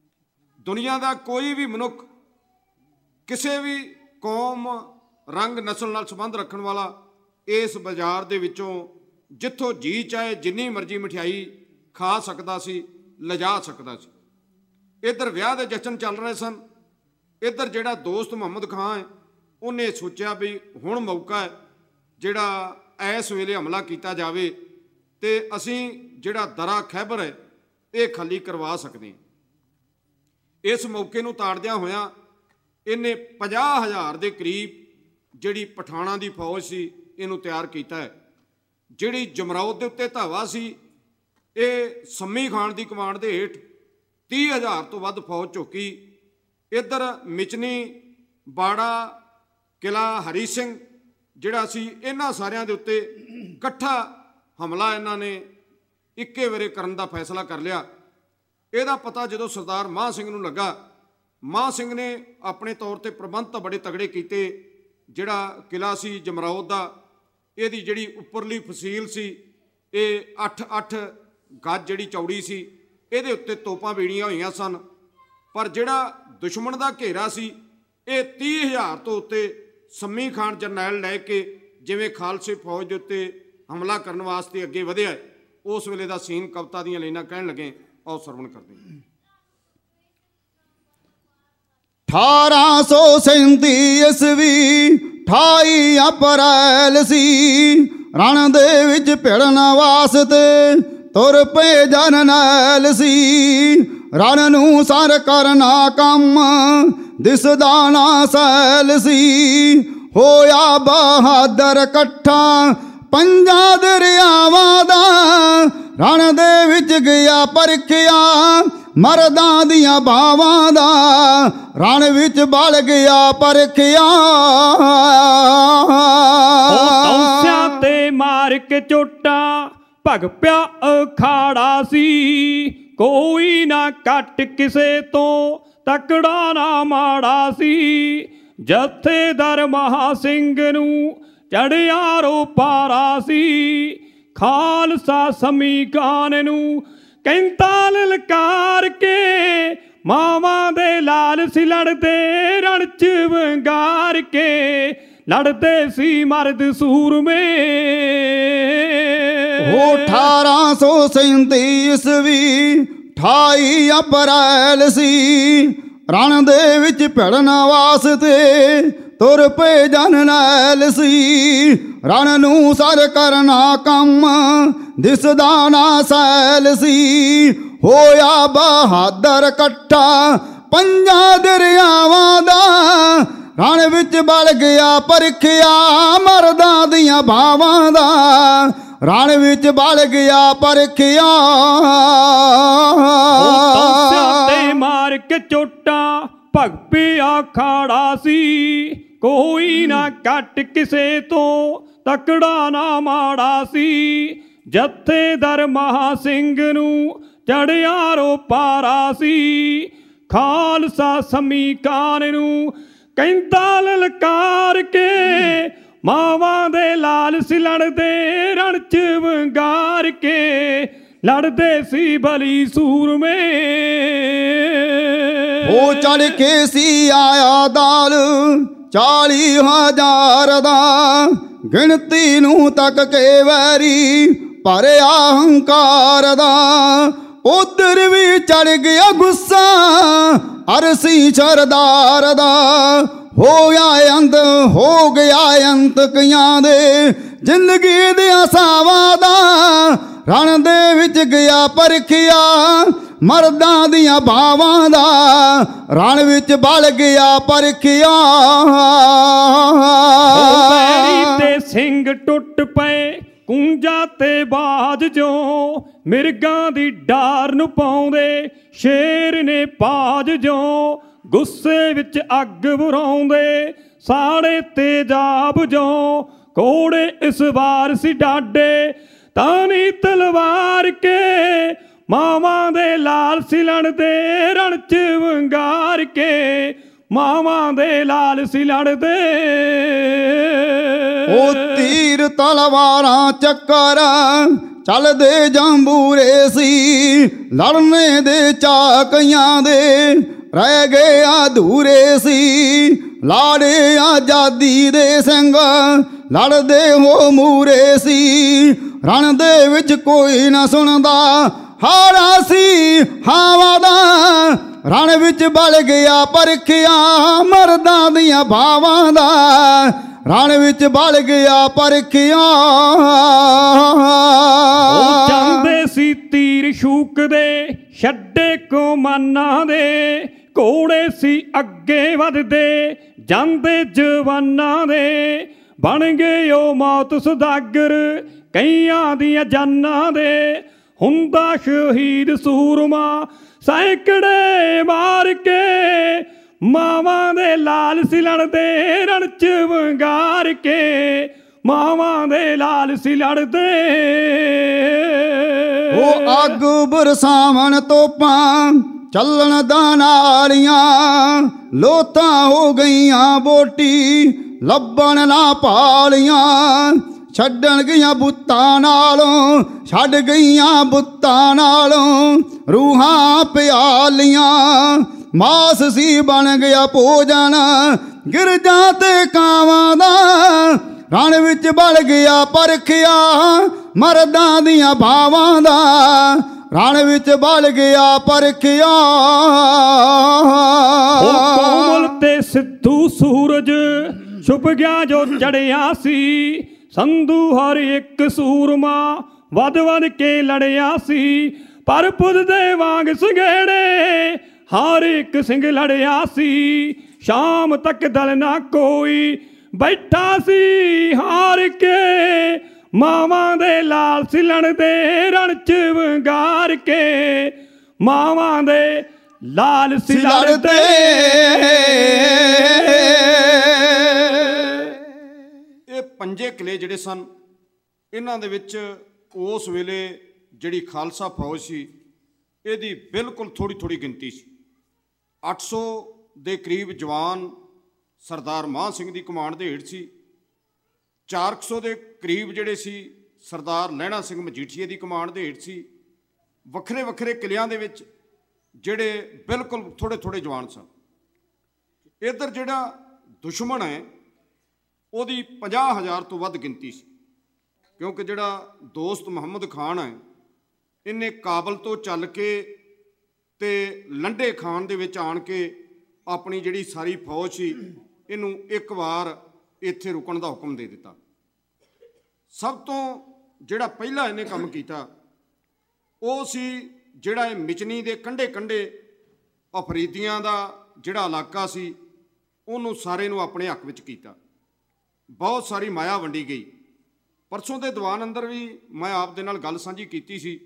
Speaker 3: ਦੁਨੀਆ ਦਾ ਕੋਈ ਵੀ ਮਨੁੱਖ, ਕਿਸੇ ਵੀ ਕੌਮ, ਰੰਗ, ਨਸਲ ਨਾਲ ਸੰਬੰਧ ਰੱਖਣ ਵਾਲਾ ਇਸ ਬਾਜ਼ਾਰ ਦੇ ਵਿੱਚੋਂ ਜਿੱਥੋਂ ਜੀ ਚਾਹੇ ਜਿੰਨੀ ਮਰਜ਼ੀ ਮਠਿਆਈ ਖਾ ਸਕਦਾ ਸੀ, ਲਿਜਾ ਸਕਦਾ ਸੀ। ਇੱਧਰ ਵਿਆਹ ਦੇ ਜਸ਼ਨ ਚੱਲ ਰਹੇ ਸਨ। ਇੱਧਰ ਜਿਹੜਾ ਦੋਸਤ ਮੁਹੰਮਦ ਖਾਂ ਹੈ ਉਹਨੇ ਸੋਚਿਆ ਵੀ ਹੁਣ ਮੌਕਾ ਹੈ ਜਿਹੜਾ ਇਸ ਵੇਲੇ ਹਮਲਾ ਕੀਤਾ ਜਾਵੇ ਤੇ ਅਸੀਂ ਜਿਹੜਾ ਦਰਾ ਖੈਬਰ ਹੈ ਇਹ ਖਾਲੀ ਕਰਵਾ ਸਕਦੇ ਹਾਂ। ਇਸ ਮੌਕੇ ਨੂੰ ਤਾੜਦਿਆਂ ਹੋਇਆਂ ਇਹਨੇ 50,000 ਦੇ ਕਰੀਬ ਜਿਹੜੀ ਪਠਾਣਾਂ ਦੀ ਫੌਜ ਸੀ ਇਹਨੂੰ ਤਿਆਰ ਕੀਤਾ ਹੈ। ਜਿਹੜੀ ਜਮਰੌਦ ਦੇ ਉੱਤੇ ਧਾਵਾ ਸੀ ਇਹ ਸੰਮੀ ਖਾਨ ਦੀ ਕਮਾਂਡ ਦੇ ਹੇਠ 30,000 ਤੋਂ ਵੱਧ ਫੌਜ ਝੋਕੀ ਇੱਧਰ ਮਿਚਨੀ ਬਾੜਾ ਕਿਲਾ ਹਰੀ ਸਿੰਘ ਜਿਹੜਾ ਸੀ, ਇਹਨਾਂ ਸਾਰਿਆਂ ਦੇ ਉੱਤੇ ਇਕੱਠਾ ਹਮਲਾ ਇਹਨਾਂ ਨੇ ਇੱਕੇ ਵੇਲੇ ਕਰਨ ਦਾ ਫੈਸਲਾ ਕਰ ਲਿਆ। ਇਹਦਾ ਪਤਾ ਜਦੋਂ ਸਰਦਾਰ ਮਾਹ ਸਿੰਘ ਨੂੰ ਲੱਗਾ, ਮਾਹ ਸਿੰਘ ਨੇ ਆਪਣੇ ਤੌਰ 'ਤੇ ਪ੍ਰਬੰਧ ਤਾਂ ਬੜੇ ਤਗੜੇ ਕੀਤੇ। ਜਿਹੜਾ ਕਿਲਾ ਸੀ ਜਮਰੌਦ ਦਾ, ਇਹਦੀ ਜਿਹੜੀ ਉੱਪਰਲੀ ਫਸੀਲ ਸੀ ਇਹ 8-8 ਗੱਜ ਜਿਹੜੀ ਚੌੜੀ ਸੀ, ਇਹਦੇ ਉੱਤੇ ਤੋਪਾਂ ਬੀੜੀਆਂ ਹੋਈਆਂ ਸਨ। ਪਰ ਜਿਹੜਾ ਦੁਸ਼ਮਣ ਦਾ ਘੇਰਾ ਸੀ ਇਹ 30,000 ਤੋਂ ਉੱਤੇ ਸੰਮੀ ਖਾਨ ਜਰਨੈਲ ਲੈ ਕੇ ਜਿਵੇਂ ਖਾਲਸੇ ਫੌਜ ਦੇ ਉੱਤੇ ਹਮਲਾ ਕਰਨ ਵਾਸਤੇ ਅੱਗੇ ਵਧਿਆ। ਉਸ ਵੇਲੇ ਦਾ ਸੀਨ ਕਵਿਤਾ ਦੀਆਂ ਲਾਈਨਾਂ ਕਹਿਣ ਲੱਗੇ, ਆਓ ਸਰਵਣ ਕਰਦੇ ਹਾਂ।
Speaker 1: 1837 ਈਸਵੀ 28 ਅਪ੍ਰੈਲ ਸੀ, ਰਣ ਦੇ ਵਿੱਚ ਭਿੜਨ ਵਾਸਤੇ ਤੁਰ ਪਏ ਜਰਨੈਲ ਸੀ। ਰਣ ਨੂੰ ਸਰ ਕਰਨਾ ਕੰਮ ਦਿਸਦਾ ਨਾ ਸੈਲ ਸੀ, ਹੋਇਆ ਬਹਾਦਰ ਇਕੱਠਾ ਪੰਜਾਂ ਦਰਿਆਵਾਂ ਦਾ। ਰਣ ਦੇ ਵਿੱਚ ਗਿਆ ਪਰਖਿਆ ਮਰਦਾਂ ਦੀਆਂ ਬਾਵਾਂ ਦਾ, ਰਣ ਵਿੱਚ ਬਲ ਗਿਆ ਪਰਖਿਆ।
Speaker 2: ਤੌਂਸਿਆਂ ਤੇ ਮਾਰ ਕੇ ਚੋਟਾਂ ਭਗ ਪਿਆ ਅਖਾੜਾ ਸੀ, ਕੋਈ ਨਾ ਘੱਟ ਕਿਸੇ ਤੋਂ ਤਕੜਾ ਨਾ ਮਾੜਾ ਸੀ। ਜਥੇਦਾਰ ਮਹਾ ਸਿੰਘ ਨੂੰ ਚੜਿਆ ਰੋ ਪਾਰਾ ਸੀ, ਖਾਲਸਾ ਸੰਮੀ ਖਾਨ ਨੂੰ ਕਹਿੰਦਾ ਲਲਕਾਰ ਕੇ। ਮਾਵਾਂ ਦੇ ਲਾਲ ਸੀ ਲੜਦੇ ਰਣ 'ਚ ਵੰਗਾਰ ਕੇ, ਲੜਦੇ ਸੀ ਮਰਦ ਸੂਰਮੇ।
Speaker 1: 1837 ਈਸਵੀ 28 ਅਪ੍ਰੈਲ ਸੀ, ਰਣ ਦੇ ਵਿੱਚ ਭਿੜਨ ਵਾਸਤੇ ਤੁਰ ਪਏ ਜਰਨੈਲ ਸੀ। ਰਣ ਨੂੰ ਸਰ ਕਰਨਾ ਕੰਮ ਦਿਸਦਾ ਨਾ ਸੈਲ ਸੀ, ਹੋਇਆ ਬਹਾਦਰ ਇਕੱਠਾ ਪੰਜਾਂ ਦਰਿਆਵਾਂ ਦਾ। ਰਣ ਵਿੱਚ ਬਲ ਗਿਆ ਪਰਖਿਆ ਮਰਦਾਂ ਦੀਆਂ ਬਾਵਾਂ ਦਾ, ਰਣ ਵਿੱਚ ਬਲ ਗਿਆ ਪਰਖਿਆ।
Speaker 2: ਤੇ ਮਾਰ ਕੇ ਚੋਟਾਂ ਭਗ ਪਿਆ ਅਖਾੜਾ ਸੀ, ਕੋਈ ਨਾ ਘੱਟ ਕਿਸੇ ਤੋਂ ਤਕੜਾ ਨਾ ਮਾੜਾ ਸੀ। ਜਥੇਦਾਰ ਮਹਾ ਸਿੰਘ ਨੂੰ ਚੜਿਆ ਰੋ ਪਾਰਾ ਸੀ, ਖਾਲਸਾ ਸੰਮੀ ਖਾਨ ਨੂੰ ਕਹਿੰਦਾ ਲਲਕਾਰ ਕੇ। ਮਾਵਾਂ ਦੇ ਲਾਲ ਸੀ ਲੜਦੇ ਰਣ 'ਚ ਵੰਗਾਰ ਕੇ, ਲੜਦੇ ਸੀ ਬਲੀ ਸੂਰਮੇ।
Speaker 1: ਉਹ ਚੜ ਕੇ ਸੀ ਆਇਆ ਦਲ 40,000 ਦਾ, ਗਿਣਤੀ ਨੂੰ ਤੱਕ ਕੇ ਵੈਰੀ ਭਰਿਆ ਹੰਕਾਰ ਦਾ। ਉਧਰ ਵੀ ਚੜ ਗਿਆ ਗੁੱਸਾ ਅਰਸੀ ਸਰਦਾਰ ਦਾ, ਹੋ ਗਿਆ ਅੰਤ ਕਈਆਂ ਦੇ ਜ਼ਿੰਦਗੀ ਦੇ ਆਸਾਵਾਂ ਦਾ। ਰਣ ਦੇ ਵਿੱਚ ਗਿਆ ਪਰਖਿਆ ਮਰਦਾਂ ਦੀਆਂ ਬਾਵਾਂ ਦਾ, ਰਣ ਵਿੱਚ ਬਲ ਗਿਆ ਪਰਖਿਆ।
Speaker 2: ਪੈਰੀ ਤੇ ਸਿੰਘ ਟੁੱਟ ਪਏ ਕੂੰਜਾਂ ਤੇ ਬਾਜ ਜੋ, ਮਿਰਗਾਂ ਦੀ ਡਾਰ ਨੂੰ ਪਾਉਂਦੇ ਸ਼ੇਰ ਨੇ ਬਾਜ ਜੋ। ਗੁੱਸੇ ਵਿੱਚ ਅੱਗ ਵਰਾਉਂਦੇ ਸਾੜੇ ਤੇਜ਼ਾਬ ਜੋ, ਘੋੜੇ ਇਸ ਵਾਰ ਸੀ ਡਾਡੇ ਤਾਨੀ ਤਲਵਾਰ ਕੇ। ਮਾਵਾਂ ਦੇ ਲਾਲ ਸੀ ਲੜਦੇ ਰਣ 'ਚ ਵੰਗਾਰ ਕੇ, ਮਾਵਾਂ ਦੇ ਲਾਲ ਸੀ ਲੜਦੇ।
Speaker 1: ਉਹ ਤੀਰ ਤਲਵਾਰਾਂ ਚੱਕਰ ਚੱਲਦੇ ਜੰਬੂਰੇ ਸੀ, ਲੜਨੇ ਦੇ ਚਾਕਿਆਂ ਦੇ ਰਹਿ ਗਏ ਅਧੂਰੇ ਸੀ। ਲਾੜੇ ਆਜ਼ਾਦੀ ਦੇ ਸਿੰਘ ਲੜਦੇ ਹੋ ਮੂਰੇ ਸੀ, ਰਣ ਦੇ ਵਿੱਚ ਕੋਈ ਨਾ ਸੁਣਦਾ ਹਾੜਾ ਸੀ ਹਵਾ ਦਾ। ਰਣ ਵਿੱਚ ਬਲ ਗਿਆ ਪਰਖਿਆ ਮਰਦਾਂ ਦੀਆਂ ਬਾਵਾਂ ਦਾ, ਰਣ ਵਿੱਚ ਬਲ ਗਿਆ ਪਰਖਿਆ।
Speaker 2: ਉਹ ਜਾਂਦੇ ਸੀ ਤੀਰ ਸ਼ੂਕਦੇ ਛੱਡੇ ਕਮਾਨਾਂ ਦੇ, ਘੋੜੇ ਸੀ ਅੱਗੇ ਵੱਧਦੇ ਜਾਂਦੇ ਜਵਾਨਾਂ ਦੇ। ਬਣ ਗਏ ਉਹ ਮੌਤ ਸੁਦਾਗਰ ਕਈਆਂ ਦੀਆਂ ਜਾਨਾਂ ਦੇ, ਹੁੰਦਾ ਸ਼ਹੀਦ ਸੂਰਮਾ ਸੈਂਕੜੇ ਮਾਰ ਕੇ। ਮਾਵਾਂ ਦੇ ਲਾਲ ਸੀ ਲੜਦੇ ਰਣ 'ਚ ਵੰਗਾਰ ਕੇ, ਮਾਵਾਂ ਦੇ ਲਾਲ ਸੀ ਲੜਦੇ।
Speaker 1: ਉਹ ਅੱਗ ਬਰਸਾਵਣ ਤੋਪਾਂ ਚੱਲਣ ਦਾ ਨਾਲੀਆਂ, ਲੋਥਾਂ ਹੋ ਗਈਆਂ ਬੋਟੀ ਲੱਭਣ ਨਾ ਪਾਲੀਆਂ। ਛੱਡਣ ਗਈਆਂ ਬੁੱਤਾਂ ਨਾਲੋਂ, ਛੱਡ ਗਈਆਂ ਬੁੱਤਾਂ ਨਾਲੋਂ ਰੂਹਾਂ ਪਿਆਲੀਆਂ। ਮਾਸ ਸੀ ਬਣ ਗਿਆ ਭੋਜਨ ਗਿਰਜਾਂ ਤੇ ਕਾਵਾਂ ਦਾ, ਰਣ ਵਿੱਚ ਬਲ ਗਿਆ ਪਰਖਿਆ ਮਰਦਾਂ ਦੀਆਂ ਭਾਵਾਂ ਦਾ, ਰਣ ਵਿੱਚ ਬਲ ਗਿਆ ਪਰਖਿਆ।
Speaker 2: ਕੋਮਲ ਤੇ ਸਿੱਧੂ ਸੂਰਜ ਛੁਪ ਗਿਆ ਜੋ ਚੜਿਆ ਸੀ, ਸੰਧੂ ਹਰ ਇੱਕ ਸੂਰਮਾ ਵੱਧ ਵੱਧ ਕੇ ਲੜਿਆ ਸੀ। ਪਰ ਪੁੱਤ ਦੇ ਵਾਂਗ ਸੰਘੇੜੇ ਹਰ ਇੱਕ ਸਿੰਘ ਲੜਿਆ ਸੀ, ਸ਼ਾਮ ਤੱਕ ਦਲ ਨਾ ਕੋਈ ਬੈਠਾ ਸੀ ਹਾਰ ਕੇ। ਮਾਵਾਂ ਦੇ ਲਾਲ ਸੀ ਲੜਦੇ ਰਣ 'ਚ ਵੰਗਾਰ ਕੇ, ਮਾਵਾਂ ਦੇ ਲਾਲ ਸੀ ਲੜਦੇ।
Speaker 3: ਇਹ ਪੰਜੇ ਕਿਲੇ ਜਿਹੜੇ ਸਨ, ਇਹਨਾਂ ਦੇ ਵਿੱਚ ਉਸ ਵੇਲੇ ਜਿਹੜੀ ਖਾਲਸਾ ਫੌਜ ਸੀ ਇਹਦੀ ਬਿਲਕੁਲ ਥੋੜ੍ਹੀ ਥੋੜ੍ਹੀ ਗਿਣਤੀ ਸੀ। 800 ਦੇ ਕਰੀਬ ਜਵਾਨ ਸਰਦਾਰ ਮਾਨ ਸਿੰਘ ਦੀ ਕਮਾਂਡ ਦੇ ਹੇਠ ਸੀ। 400 ਦੇ ਕਰੀਬ ਜਿਹੜੇ ਸੀ ਸਰਦਾਰ ਲਹਿਣਾ ਸਿੰਘ ਮਜੀਠੀਏ ਦੀ ਕਮਾਂਡ ਦੇ ਹੇਠ ਸੀ। ਵੱਖਰੇ ਵੱਖਰੇ ਕਿਲਿਆਂ ਦੇ ਵਿੱਚ ਜਿਹੜੇ ਬਿਲਕੁਲ ਥੋੜ੍ਹੇ ਥੋੜ੍ਹੇ ਜਵਾਨ ਸਨ। ਇੱਧਰ ਜਿਹੜਾ ਦੁਸ਼ਮਣ ਹੈ ਉਹਦੀ 50,000 ਤੋਂ ਵੱਧ ਗਿਣਤੀ ਸੀ, ਕਿਉਂਕਿ ਜਿਹੜਾ ਦੋਸਤ ਮੁਹੰਮਦ ਖਾਨ ਹੈ ਇਹਨੇ ਕਾਬਲ ਤੋਂ ਚੱਲ ਕੇ ਤੇ ਲੰਡੇ ਖਾਨ ਦੇ ਵਿੱਚ ਆਣ ਕੇ ਆਪਣੀ ਜਿਹੜੀ ਸਾਰੀ ਫੌਜ ਸੀ ਇਹਨੂੰ ਇੱਕ ਵਾਰ ਇੱਥੇ ਰੁਕਣ ਦਾ ਹੁਕਮ ਦੇ ਦਿੱਤਾ। ਸਭ ਤੋਂ ਜਿਹੜਾ ਪਹਿਲਾ ਇਹਨੇ ਕੰਮ ਕੀਤਾ ਉਹ ਸੀ ਜਿਹੜਾ ਇਹ ਮਿਚਨੀ ਦੇ ਕੰਢੇ ਕੰਢੇ ਅਫਰੀਦੀਆਂ ਦਾ ਜਿਹੜਾ ਇਲਾਕਾ ਸੀ ਉਹਨੂੰ ਸਾਰੇ ਨੂੰ ਆਪਣੇ ਹੱਕ ਵਿੱਚ ਕੀਤਾ। ਬਹੁਤ ਸਾਰੀ ਮਾਇਆ ਵੰਡੀ ਗਈ। ਪਰਸੋਂ ਦੇ ਦੀਵਾਨ ਅੰਦਰ ਵੀ ਮੈਂ ਆਪ ਦੇ ਨਾਲ ਗੱਲ ਸਾਂਝੀ ਕੀਤੀ ਸੀ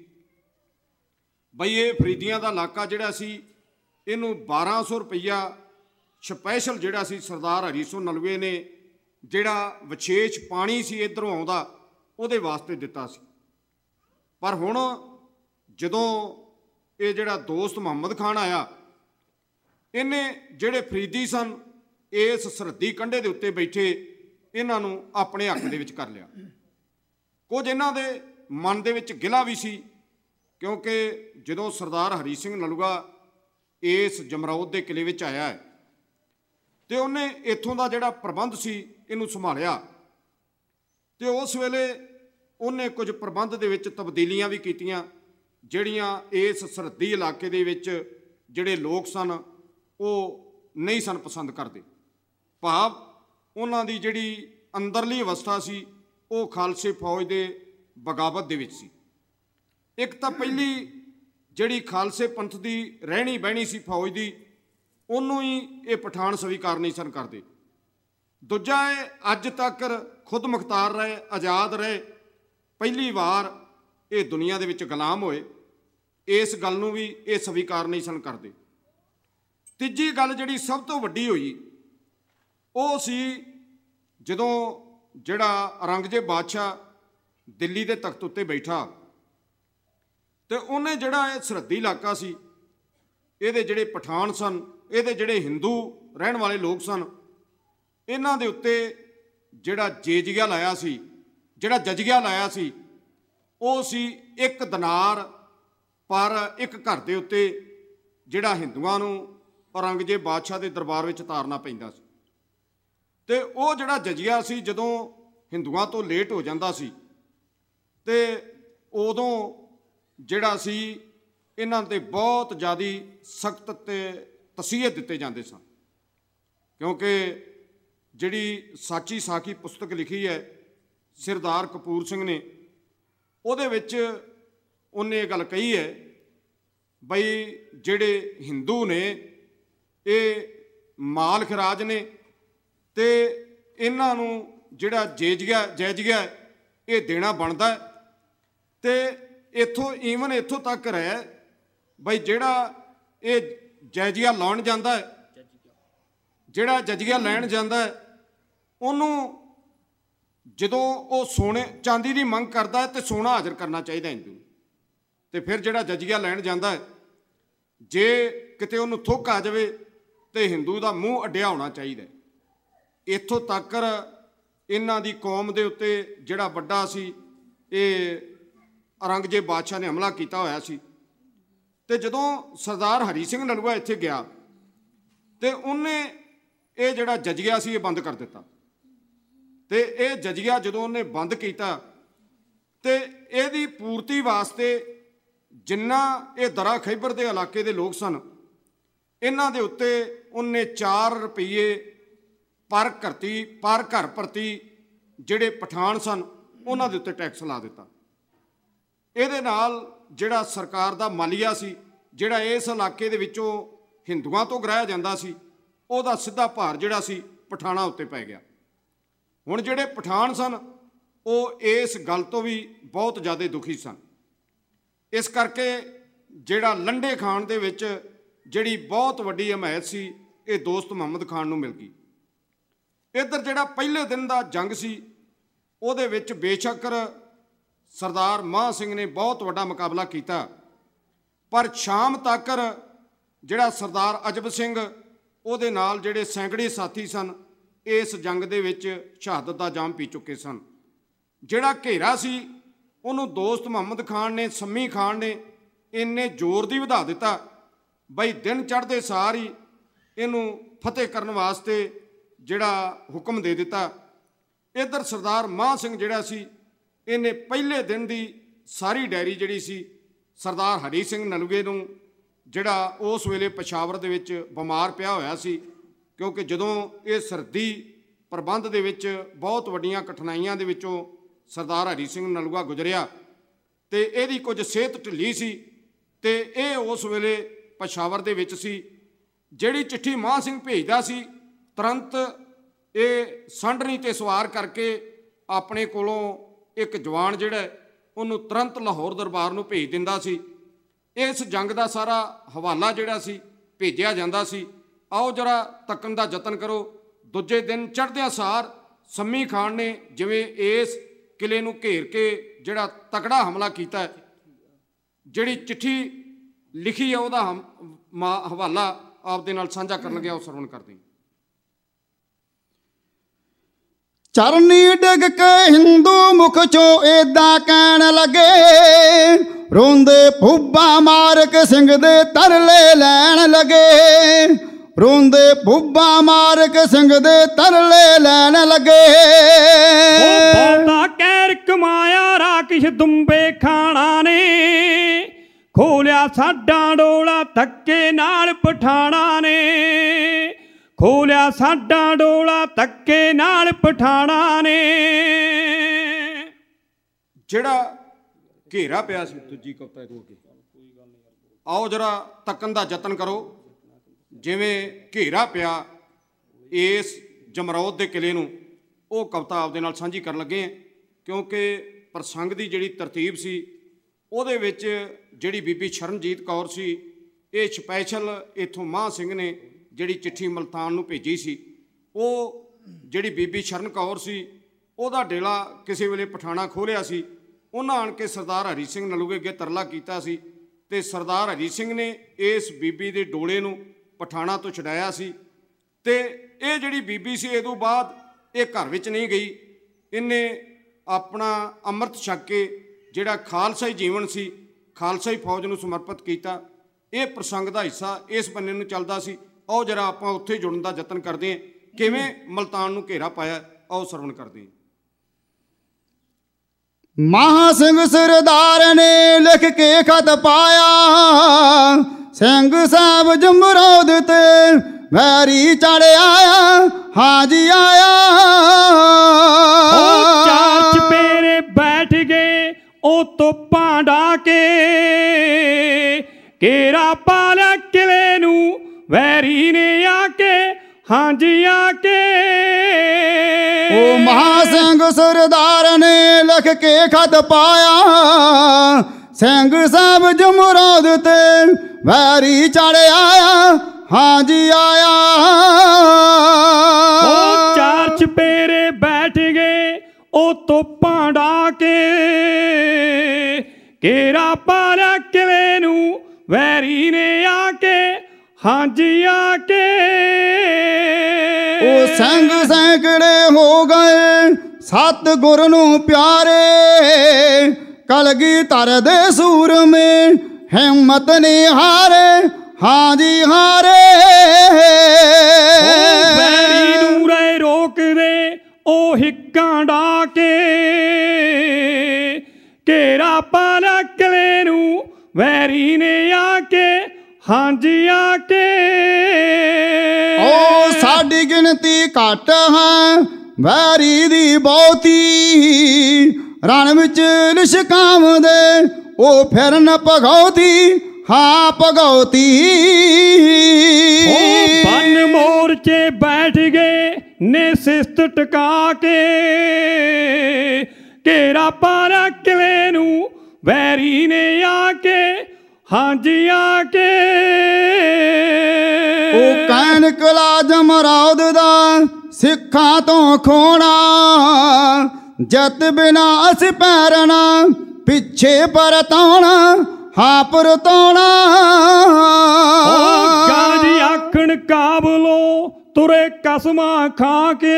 Speaker 3: ਬਈ ਇਹ ਫਰੀਦੀਆਂ ਦਾ ਇਲਾਕਾ ਜਿਹੜਾ ਸੀ ਇਹਨੂੰ 1200 ਰੁਪਈਆ ਸਪੈਸ਼ਲ ਜਿਹੜਾ ਸੀ ਸਰਦਾਰ ਹਰੀ ਸਿੰਘ ਨਲਵੇ ਨੇ ਜਿਹੜਾ ਵਿਸ਼ੇਸ਼ ਪਾਣੀ ਸੀ ਇੱਧਰੋਂ ਆਉਂਦਾ ਉਹਦੇ ਵਾਸਤੇ ਦਿੱਤਾ ਸੀ। ਪਰ ਹੁਣ ਜਦੋਂ ਇਹ ਜਿਹੜਾ ਦੋਸਤ ਮੁਹੰਮਦ ਖਾਨ ਆਇਆ ਇਹਨੇ ਜਿਹੜੇ ਫਰੀਦੀ ਸਨ ਇਸ ਸਰਹੱਦੀ ਕੰਢੇ ਦੇ ਉੱਤੇ ਬੈਠੇ ਇਹਨਾਂ ਨੂੰ ਆਪਣੇ ਹੱਕ ਦੇ ਵਿੱਚ ਕਰ ਲਿਆ। ਕੁਝ ਇਹਨਾਂ ਦੇ ਮਨ ਦੇ ਵਿੱਚ ਗਿਲਾ ਵੀ ਸੀ, ਕਿਉਂਕਿ ਜਦੋਂ ਸਰਦਾਰ ਹਰੀ ਸਿੰਘ ਨਲੂਆ ਇਸ ਜਮਰੌਦ ਦੇ ਕਿਲੇ ਵਿੱਚ ਆਇਆ ਹੈ ਤੇ ਉਹਨੇ ਇੱਥੋਂ ਦਾ ਜਿਹੜਾ ਪ੍ਰਬੰਧ ਸੀ ਇਹਨੂੰ ਸੰਭਾਲਿਆ ਤੇ ਉਸ ਵੇਲੇ ਉਹਨੇ ਕੁਝ ਪ੍ਰਬੰਧ ਦੇ ਵਿੱਚ ਤਬਦੀਲੀਆਂ ਵੀ ਕੀਤੀਆਂ ਜਿਹੜੀਆਂ ਇਸ ਸਰਹੱਦੀ ਇਲਾਕੇ ਦੇ ਵਿੱਚ ਜਿਹੜੇ ਲੋਕ ਸਨ ਉਹ ਨਹੀਂ ਸਨ ਪਸੰਦ ਕਰਦੇ। ਭਾਵ ਉਹਨਾਂ ਦੀ ਜਿਹੜੀ ਅੰਦਰਲੀ ਅਵਸਥਾ ਸੀ ਉਹ ਖਾਲਸੇ ਫੌਜ ਦੇ ਬਗਾਵਤ ਦੇ ਵਿੱਚ ਸੀ। ਇੱਕ ਤਾਂ ਪਹਿਲੀ ਜਿਹੜੀ ਖਾਲਸੇ ਪੰਥ ਦੀ ਰਹਿਣੀ ਬਹਿਣੀ ਸੀ ਫੌਜ ਦੀ ਉਹਨੂੰ ਹੀ ਇਹ ਪਠਾਨ ਸਵੀਕਾਰ ਨਹੀਂ ਸਨ ਕਰਦੇ। ਦੂਜਾ ਇਹ ਅੱਜ ਤੱਕ ਖੁਦ ਮੁਖਤਾਰ ਰਹੇ, ਆਜ਼ਾਦ ਰਹੇ, ਪਹਿਲੀ ਵਾਰ ਇਹ ਦੁਨੀਆ ਦੇ ਵਿੱਚ ਗੁਲਾਮ ਹੋਏ, ਇਸ ਗੱਲ ਨੂੰ ਵੀ ਇਹ ਸਵੀਕਾਰ ਨਹੀਂ ਸਨ ਕਰਦੇ। ਤੀਜੀ ਗੱਲ ਜਿਹੜੀ ਸਭ ਤੋਂ ਵੱਡੀ ਹੋਈ ਉਹ ਸੀ ਜਦੋਂ ਜਿਹੜਾ ਔਰੰਗਜ਼ੇਬ ਬਾਦਸ਼ਾਹ ਦਿੱਲੀ ਦੇ ਤਖਤ ਉੱਤੇ ਬੈਠਾ ਤੇ ਉਹਨੇ ਜਿਹੜਾ ਇਹ ਸਰਹੱਦੀ ਇਲਾਕਾ ਸੀ ਇਹਦੇ ਜਿਹੜੇ ਪਠਾਨ ਸਨ, ਇਹਦੇ ਜਿਹੜੇ ਹਿੰਦੂ ਰਹਿਣ ਵਾਲੇ ਲੋਕ ਸਨ, ਇਹਨਾਂ ਦੇ ਉੱਤੇ ਜਿਹੜਾ ਜੇਜੀਆ ਲਾਇਆ ਸੀ, ਜਿਹੜਾ ਜਜੀਆ ਲਾਇਆ ਸੀ ਉਹ ਸੀ 1 ਦਿਨਾਰ ਪਰ ਇੱਕ ਘਰ ਦੇ ਉੱਤੇ ਜਿਹੜਾ ਹਿੰਦੂਆਂ ਨੂੰ ਔਰੰਗਜ਼ੇਬ ਬਾਦਸ਼ਾਹ ਦੇ ਦਰਬਾਰ ਵਿੱਚ ਤਾਰਨਾ ਪੈਂਦਾ ਸੀ। ਤੇ ਉਹ ਜਿਹੜਾ ਜਜੀਆ ਸੀ ਜਦੋਂ ਹਿੰਦੂਆਂ ਤੋਂ ਲੇਟ ਹੋ ਜਾਂਦਾ ਸੀ ਤੇ ਉਦੋਂ ਜਿਹੜਾ ਸੀ ਇਹਨਾਂ 'ਤੇ ਬਹੁਤ ਜ਼ਿਆਦਾ ਸਖਤ ਤੇ ਤਸੀਹਤ ਦਿੱਤੇ ਜਾਂਦੇ ਸਨ, ਕਿਉਂਕਿ ਜਿਹੜੀ ਸਾਚੀ ਸਾਖੀ ਪੁਸਤਕ ਲਿਖੀ ਹੈ ਸਰਦਾਰ ਕਪੂਰ ਸਿੰਘ ਨੇ ਉਹਦੇ ਵਿੱਚ ਉਹਨੇ ਇਹ ਗੱਲ ਕਹੀ ਹੈ ਬਈ ਜਿਹੜੇ ਹਿੰਦੂ ਨੇ ਇਹ ਮਾਲ ਖਰਾਜ ਨੇ ਤੇ ਇਹਨਾਂ ਨੂੰ ਜਿਹੜਾ ਜੈਜੀਆ ਇਹ ਦੇਣਾ ਬਣਦਾ ਤੇ ਇੱਥੋਂ ਤੱਕ ਰਹਿ ਬਈ ਜਿਹੜਾ ਇਹ ਜੈਜੀਆ ਲਾਉਣ ਜਾਂਦਾ ਹੈ ਜਿਹੜਾ ਜਜੀਆ ਲੈਣ ਜਾਂਦਾ ਹੈ ਉਹਨੂੰ ਜਦੋਂ ਉਹ ਸੋਨੇ ਚਾਂਦੀ ਦੀ ਮੰਗ ਕਰਦਾ ਹੈ ਤੇ ਸੋਨਾ ਹਾਜ਼ਰ ਕਰਨਾ ਚਾਹੀਦਾ ਹਿੰਦੂ। ਤੇ ਫਿਰ ਜਿਹੜਾ ਜਜੀਆ ਲੈਣ ਜਾਂਦਾ ਹੈ ਜੇ ਕਿਤੇ ਉਹਨੂੰ ਥੁੱਕ ਆ ਜਾਵੇ ਤੇ ਹਿੰਦੂ ਦਾ ਮੂੰਹ ਅੱਡਿਆ ਹੋਣਾ ਚਾਹੀਦਾ। ਇੱਥੋਂ ਤੱਕ ਇਹਨਾਂ ਦੀ ਕੌਮ ਦੇ ਉੱਤੇ ਜਿਹੜਾ ਵੱਡਾ ਸੀ ਇਹ ਔਰੰਗਜ਼ੇਬ ਬਾਦਸ਼ਾਹ ਨੇ ਹਮਲਾ ਕੀਤਾ ਹੋਇਆ ਸੀ। ਤੇ ਜਦੋਂ ਸਰਦਾਰ ਹਰੀ ਸਿੰਘ ਨਲੂਆ ਇੱਥੇ ਗਿਆ ਤੇ ਉਹਨੇ ਇਹ ਜਿਹੜਾ ਜਜੀਆ ਸੀ ਇਹ ਬੰਦ ਕਰ ਦਿੱਤਾ। ਤੇ ਇਹ ਜਜੀਆ ਜਦੋਂ ਉਹਨੇ ਬੰਦ ਕੀਤਾ ਤੇ ਇਹਦੀ ਪੂਰਤੀ ਵਾਸਤੇ ਜਿੰਨਾ ਇਹ ਦਰਾ ਖੈਬਰ ਦੇ ਇਲਾਕੇ ਦੇ ਲੋਕ ਸਨ ਇਹਨਾਂ ਦੇ ਉੱਤੇ ਉਹਨੇ 4 ਰੁਪਏ ਪਰ ਘਰ ਪ੍ਰਤੀ ਜਿਹੜੇ ਪਠਾਨ ਸਨ ਉਹਨਾਂ ਦੇ ਉੱਤੇ ਟੈਕਸ ਲਾ ਦਿੱਤਾ। ਇਹਦੇ ਨਾਲ ਜਿਹੜਾ ਸਰਕਾਰ ਦਾ ਮਾਲੀਆ ਸੀ ਜਿਹੜਾ ਇਸ ਇਲਾਕੇ ਦੇ ਵਿੱਚੋਂ ਹਿੰਦੂਆਂ ਤੋਂ ਗਰਾਇਆ ਜਾਂਦਾ ਸੀ ਉਹਦਾ ਸਿੱਧਾ ਭਾਰ ਜਿਹੜਾ ਸੀ ਪਠਾਨਾਂ ਉੱਤੇ ਪੈ ਗਿਆ। ਹੁਣ ਜਿਹੜੇ ਪਠਾਨ ਸਨ ਉਹ ਇਸ ਗੱਲ ਤੋਂ ਵੀ ਬਹੁਤ ਜ਼ਿਆਦਾ ਦੁਖੀ ਸਨ। ਇਸ ਕਰਕੇ ਜਿਹੜਾ ਲੰਡੇ ਖਾਨ ਦੇ ਵਿੱਚ ਜਿਹੜੀ ਬਹੁਤ ਵੱਡੀ ਹਮਾਇਤ ਸੀ ਇਹ ਦੋਸਤ ਮੁਹੰਮਦ ਖਾਨ ਨੂੰ ਮਿਲ ਗਈ। ਇੱਧਰ ਜਿਹੜਾ ਪਹਿਲੇ ਦਿਨ ਦਾ ਜੰਗ ਸੀ ਉਹਦੇ ਵਿੱਚ ਬੇਸ਼ੱਕ ਸਰਦਾਰ ਮਾਹ ਸਿੰਘ ਨੇ ਬਹੁਤ ਵੱਡਾ ਮੁਕਾਬਲਾ ਕੀਤਾ, ਪਰ ਸ਼ਾਮ ਤੱਕ ਜਿਹੜਾ ਸਰਦਾਰ ਅਜਬ ਸਿੰਘ ਉਹਦੇ ਨਾਲ ਜਿਹੜੇ ਸੈਂਕੜੇ ਸਾਥੀ ਸਨ ਇਸ ਜੰਗ ਦੇ ਵਿੱਚ ਸ਼ਹਾਦਤ ਦਾ ਜਾਮ ਪੀ ਚੁੱਕੇ ਸਨ। ਜਿਹੜਾ ਘੇਰਾ ਸੀ ਉਹਨੂੰ ਦੋਸਤ ਮੁਹੰਮਦ ਖਾਨ ਨੇ ਸੰਮੀ ਖਾਨ ਨੇ ਇੰਨੇ ਜ਼ੋਰ ਦੀ ਵਧਾ ਦਿੱਤਾ ਬਈ ਦਿਨ ਚੜ੍ਹਦੇ ਸਾਰ ਹੀ ਇਹਨੂੰ ਫਤਿਹ ਕਰਨ ਵਾਸਤੇ ਜਿਹੜਾ ਹੁਕਮ ਦੇ ਦਿੱਤਾ। ਇੱਧਰ ਸਰਦਾਰ ਮਾਹ ਸਿੰਘ ਜਿਹੜਾ ਸੀ ਇਹਨੇ ਪਹਿਲੇ ਦਿਨ ਦੀ ਸਾਰੀ ਡਾਇਰੀ ਜਿਹੜੀ ਸੀ ਸਰਦਾਰ ਹਰੀ ਸਿੰਘ ਨਲੂਏ ਨੂੰ ਜਿਹੜਾ ਉਸ ਵੇਲੇ ਪਸ਼ਾਵਰ ਦੇ ਵਿੱਚ ਬਿਮਾਰ ਪਿਆ ਹੋਇਆ ਸੀ, ਕਿਉਂਕਿ ਜਦੋਂ ਇਹ ਸਰਦੀ ਪ੍ਰਬੰਧ ਦੇ ਵਿੱਚ ਬਹੁਤ ਵੱਡੀਆਂ ਕਠਿਨਾਈਆਂ ਦੇ ਵਿੱਚੋਂ ਸਰਦਾਰ ਹਰੀ ਸਿੰਘ ਨਲੂਆ ਗੁਜ਼ਰਿਆ ਤੇ ਇਹਦੀ ਕੁਝ ਸਿਹਤ ਢਿੱਲੀ ਸੀ ਤੇ ਇਹ ਉਸ ਵੇਲੇ ਪਸ਼ਾਵਰ ਦੇ ਵਿੱਚ ਸੀ। ਜਿਹੜੀ ਚਿੱਠੀ ਮਾਹ ਸਿੰਘ ਭੇਜਦਾ ਸੀ ਤੁਰੰਤ ਇਹ ਸੰਢਣੀ 'ਤੇ ਸਵਾਰ ਕਰਕੇ ਆਪਣੇ ਕੋਲੋਂ ਇੱਕ ਜਵਾਨ ਜਿਹੜਾ ਉਹਨੂੰ ਤੁਰੰਤ ਲਾਹੌਰ ਦਰਬਾਰ ਨੂੰ ਭੇਜ ਦਿੰਦਾ ਸੀ। ਇਸ ਜੰਗ ਦਾ ਸਾਰਾ ਹਵਾਲਾ ਜਿਹੜਾ ਸੀ ਭੇਜਿਆ ਜਾਂਦਾ ਸੀ। ਆਓ ਜਰਾ ਤੱਕਣ ਦਾ ਯਤਨ ਕਰੋ। ਦੂਜੇ ਦਿਨ ਚੜ੍ਹਦਿਆਂ ਸਾਰ ਸੰਮੀ ਖਾਨ ਨੇ ਜਿਵੇਂ ਇਸ ਕਿਲੇ ਨੂੰ ਘੇਰ ਕੇ ਜਿਹੜਾ ਤਕੜਾ ਹਮਲਾ ਕੀਤਾ, ਜਿਹੜੀ ਚਿੱਠੀ ਲਿਖੀ ਹੈ ਉਹਦਾ ਹਵਾਲਾ ਆਪਦੇ ਨਾਲ ਸਾਂਝਾ ਕਰਨ ਲੱਗਿਆ, ਉਹ ਸਰਵਣ ਕਰਦੇ।
Speaker 1: ਚਰਨੀ ਡਿੱਗ ਕੇ ਹਿੰਦੂ ਮੁਖ ਚੋਂ ਏਦਾਂ ਕਹਿਣ ਲੱਗੇ, ਰੋਂਦੇ ਭੁੱਬਾ ਮਾਰਕ ਸਿੰਘ ਦੇ ਤਰਲੇ ਲੈਣ ਲੱਗੇ, ਰੋਂਦੇ ਭੁੱਬਾ ਮਾਰਕ ਸਿੰਘ ਦੇ ਤਰਲੇ ਲੈਣ ਲੱਗੇ।
Speaker 2: ਉਹ ਬਹੁਤਾ ਕਹਿਰ ਕਮਾਇਆ ਰਾਕਸ਼ ਦੁੰਬੇ ਖਾਣਾ ਨੇ, ਖੋਲਿਆ ਸਾਡਾ ਡੋਲਾ ਧੱਕੇ ਨਾਲ ਪਠਾਣਾ ਨੇ, ਖੋਲਿਆ ਸਾਡਾ ਡੋਲਾ ਧੱਕੇ ਨਾਲ ਪਠਾਣਾ ਨੇ।
Speaker 3: ਜਿਹੜਾ ਘੇਰਾ ਪਿਆ ਸੀ ਦੂਜੀ ਕਵਿਤਾ ਤੋਂ ਅੱਗੇ, ਆਓ ਜਰਾ ਤੱਕਣ ਦਾ ਯਤਨ ਕਰੋ। ਜਿਵੇਂ ਘੇਰਾ ਪਿਆ ਇਸ ਜਮਰੌਦ ਦੇ ਕਿਲੇ ਨੂੰ, ਉਹ ਕਵਿਤਾ ਆਪਦੇ ਨਾਲ ਸਾਂਝੀ ਕਰਨ ਲੱਗੇ ਹਾਂ, ਕਿਉਂਕਿ ਪ੍ਰਸੰਗ ਦੀ ਜਿਹੜੀ ਤਰਤੀਬ ਸੀ ਉਹਦੇ ਵਿੱਚ ਜਿਹੜੀ ਬੀਬੀ ਸ਼ਰਨਜੀਤ ਕੌਰ ਸੀ ਇਹ ਸਪੈਸ਼ਲ ਇੱਥੋਂ ਮਾਹ ਸਿੰਘ ਨੇ ਜਿਹੜੀ ਚਿੱਠੀ ਮਲਤਾਨ ਨੂੰ ਭੇਜੀ ਸੀ, ਉਹ ਜਿਹੜੀ ਬੀਬੀ ਸ਼ਰਨ ਕੌਰ ਸੀ ਉਹਦਾ ਡੇਲਾ ਕਿਸੇ ਵੇਲੇ ਪਠਾਣਾ ਖੋਲ੍ਹਿਆ ਸੀ। ਉਹਨਾਂ ਆਣ ਕੇ ਸਰਦਾਰ ਹਰੀ ਸਿੰਘ ਨਲੂਏ ਅੱਗੇ ਤਰਲਾ ਕੀਤਾ ਸੀ ਤੇ ਸਰਦਾਰ ਹਰੀ ਸਿੰਘ ਨੇ ਇਸ ਬੀਬੀ ਦੇ ਡੋਲੇ ਨੂੰ ਪਠਾਣਾ ਤੋਂ ਛਡਾਇਆ ਸੀ। ਤੇ ਇਹ ਜਿਹੜੀ ਬੀਬੀ ਸੀ ਇਹ ਤੋਂ ਬਾਅਦ ਇਹ ਘਰ ਵਿੱਚ ਨਹੀਂ ਗਈ, ਇਹਨੇ ਆਪਣਾ ਅੰਮ੍ਰਿਤ ਛਕ ਕੇ ਜਿਹੜਾ ਖਾਲਸਾਈ ਜੀਵਨ ਸੀ ਖਾਲਸਾਈ ਫੌਜ ਨੂੰ ਸਮਰਪਿਤ ਕੀਤਾ। ਇਹ ਪ੍ਰਸੰਗ ਦਾ ਹਿੱਸਾ ਇਸ ਬੰਨੇ ਨੂੰ ਚੱਲਦਾ ਸੀ। ਆਓ ਜਰਾ ਆਪਾਂ ਉੱਥੇ ਜੁੜਨ ਦਾ ਯਤਨ ਕਰਦੇ ਹਾਂ, ਕਿਵੇਂ ਮਲਤਾਨ ਨੂੰ ਘੇਰਾ ਪਾਇਆ, ਆਓ ਸਰਵਣ ਕਰਦੇ ਹਾਂ।
Speaker 1: ਮਹਾ ਸਿੰਘ ਸਰਦਾਰ ਨੇ ਲਿਖ ਕੇ ਖਤ ਪਾਇਆ, ਸਿੰਘ ਸਾਹਿਬ ਜਮਰੌਦ ਤੇ ਵੈਰੀ ਚੜ ਆਇਆ, ਹਾਜੀ ਆਇਆ।
Speaker 2: ਉਹ ਚਾਰ ਚਪੇਰੇ ਬੈਠ ਗਏ ਉਹ ਤੋਪਾਂ ਢਾ ਕੇ, ਘੇਰਾ ਪਾ ਲਿਆ ਕਿਲੇ ਨੂੰ ਵੈਰੀ ਨੇ ਆ ਕੇ, ਹਾਂਜੀ ਆ ਕੇ।
Speaker 1: ਉਹ ਮਹਾ ਸਿੰਘ ਸਰਦਾਰ ਨੇ ਲਿਖ ਕੇ ਖਤ ਪਾਇਆ, ਸਿੰਘ ਸਾਹਿਬ ਜਮਰੌਦ ਤੇ ਵੈਰੀ ਚੜ ਆਇਆ, ਹਾਂ ਜੀ ਆਇਆ।
Speaker 2: ਉਹ ਚਾਰ ਚਪੇਰੇ ਬੈਠ ਗਏ ਉਹ ਤੋਪਾਂ ਢਾ ਕੇ, ਘੇਰਾ ਪਾ ਲਿਆ ਕਿਲੇ ਨੂੰ ਵੈਰੀ ਨੇ ਆ ਕੇ, ਹਾਂਜੀ ਆ ਕੇ।
Speaker 1: ਉਹ ਸਿੰਘ ਸੈਂਕੜੇ ਹੋ ਗਏ ਸਤਿਗੁਰ ਨੂੰ ਪਿਆਰੇ, ਕਲਗੀਧਰ ਦੇ ਸੂਰਮੇ ਹਿੰਮਤ ਨੇ ਹਾਰੇ, ਹਾਂ ਜੀ ਹਾਰੇ।
Speaker 2: ਵੈਰੀ ਨੂੰ ਰੇ ਰੋਕਦੇ ਉਹ ਹਿੱਕਾਂ ਢਾ ਕੇ, ਘੇਰਾ ਪਾ ਲਿਆ ਕਿਲੇ ਨੂੰ ਵੈਰੀ ਨੇ ਆ ਕੇ, ਹਾਂਜੀ ਆ ਕੇ।
Speaker 1: ਉਹ ਸਾਡੀ ਗਿਣਤੀ ਘੱਟ ਹੈ ਵੈਰੀ ਦੀ ਬਹੁਤੀ, ਰਣ ਵਿੱਚ ਲਿਸ਼ਕਾਉਂਦੇ ਉਹ ਫਿਰਨ ਭਗੌਤੀ, ਹਾਂ ਭਗੌਤੀ।
Speaker 2: ਉਹ ਬੰਨ ਮੋਰਚੇ ਬੈਠ ਗਏ ਨੇ ਸਿਸਤ ਟਿਕਾ ਕੇ, ਘੇਰਾ ਪਾ ਲਿਆ ਕਿਲੇ ਨੂੰ ਵੈਰੀ ਨੇ ਆ ਕੇ, ਹਾਂਜੀ ਆ ਕੇ।
Speaker 1: ਉਹ ਕਹਿਣ ਕਿਲਾ ਜਮਰੌਦ ਦਾ ਸਿੱਖਾਂ ਤੋਂ ਖੋਣਾ, ਜਤ ਬਿਨਾ ਅਸੀਂ ਪੈਰਣਾ ਪਿੱਛੇ ਪਰਤਾਉਣਾ, ਹਾਂ ਪਰਤਾਉਣਾ।
Speaker 2: ਉਹ ਗਾਜੀ ਆਖਣ ਕਾਬਲੋ ਤੁਰੇ ਕਸਮਾਂ ਖਾ ਕੇ,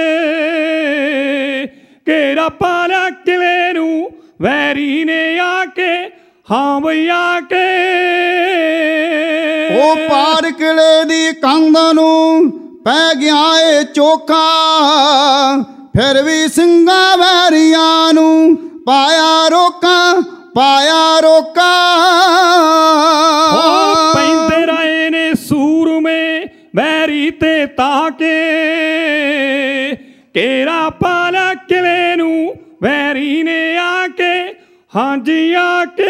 Speaker 2: ਘੇਰਾ ਪਾ ਲਿਆ ਕਿਲੇ ਨੂੰ ਵੈਰੀ ਨੇ ਆ ਕੇ, ਹਾਂ ਬਈ ਆ ਕੇ।
Speaker 1: ਉਹ ਪਾਰ ਕਿਲੇ ਦੀ ਕੰਧ ਨੂੰ ਪੈ ਗਿਆ ਏ ਚੋਖਾ, ਫਿਰ ਵੀ ਸਿੰਘਾਂ ਵੈਰੀਆਂ ਨੂੰ ਪਾਇਆ ਰੋਕਾਂ, ਪਾਇਆ ਰੋਕਾਂ।
Speaker 2: ਉਹ ਪੈਂਦੇ ਰਹੇ ਨੇ ਸੂਰਮੇ ਵੈਰੀ ਤੇ ਤਾਕੇ, ਘੇਰਾ ਪਾ ਲਿਆ ਕਿਲੇ ਨੂੰ ਵੈਰੀ ਨੇ ਆ ਕੇ, ਹਾਂਜੀ ਆ ਕੇ।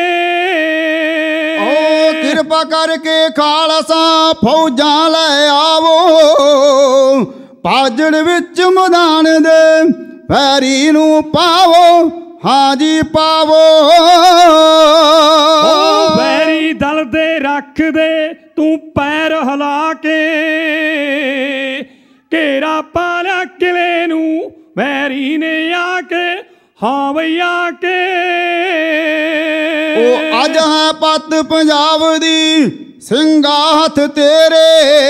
Speaker 1: ਓ ਕਿਰਪਾ ਕਰਕੇ ਖਾਲਸਾ ਫੌਜਾਂ ਲੈ ਆਵੋ, ਪਾਜੜ ਵਿੱਚ ਮੈਦਾਨ ਦੇ ਵੈਰੀ ਨੂੰ ਪਾਵੋ, ਹਾਂਜੀ ਪਾਵੋ।
Speaker 2: ਉਹ ਵੈਰੀ ਦਲ ਦੇ ਰੱਖਦੇ ਤੂੰ ਪੈਰ ਹਿਲਾ ਕੇ, ਘੇਰਾ ਪਾ ਲਿਆ ਕਿਲੇ ਨੂੰ ਵੈਰੀ ਨੇ ਆ ਕੇ, ਹਾਂ ਬਈ ਆ ਕੇ।
Speaker 1: ਉਹ ਅੱਜ ਹੈ ਪੱਤ ਪੰਜਾਬ ਦੀ ਸਿੰਘਾ ਹੱਥ ਤੇਰੇ,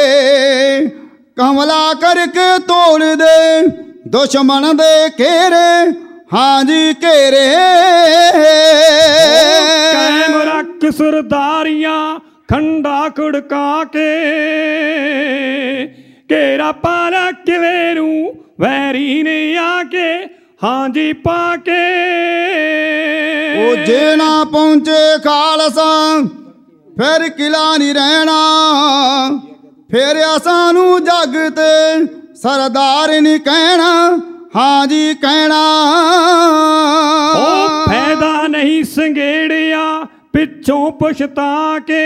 Speaker 1: ਕਮਲਾ ਕਰਕੇ ਤੋੜ ਦੇ ਦੁਸ਼ਮਣ ਦੇ ਘੇਰੇ, ਹਾਂਜੀ ਘੇਰੇ।
Speaker 2: ਕਾਇਮ ਰੱਖ ਸਰਦਾਰੀਆਂ ਖੰਡਾ ਖੜਕਾ ਕੇ, ਘੇਰਾ ਪਾ ਲਿਆ ਕਿਲੇ ਨੂੰ ਵੈਰੀ ਨੇ ਆ ਕੇ, ਹਾਂਜੀ ਪਾ ਕੇ।
Speaker 1: ਉਹ ਜੇ ਨਾ ਪਹੁੰਚੇ ਖਾਲਸਾ ਫਿਰ ਕਿਲਾ ਨਹੀਂ ਰਹਿਣਾ, ਫਿਰ ਸਾਨੂੰ ਜੱਗ ਤੇ ਸਰਦਾਰ ਨਹੀਂ ਕਹਿਣਾ, ਹਾਂਜੀ ਕਹਿਣਾ।
Speaker 2: ਉਹ ਫਾਇਦਾ ਨਹੀਂ ਸੰਘੇੜਿਆ ਪਿੱਛੋਂ ਪਛਤਾ ਕੇ,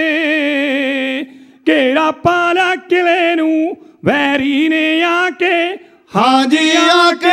Speaker 2: ਘੇਰਾ ਪਾ ਲਿਆ ਕਿਲੇ ਨੂੰ ਵੈਰੀ ਨੇ ਆ ਕੇ,
Speaker 1: ਹਾਂਜੀ ਆ ਕੇ।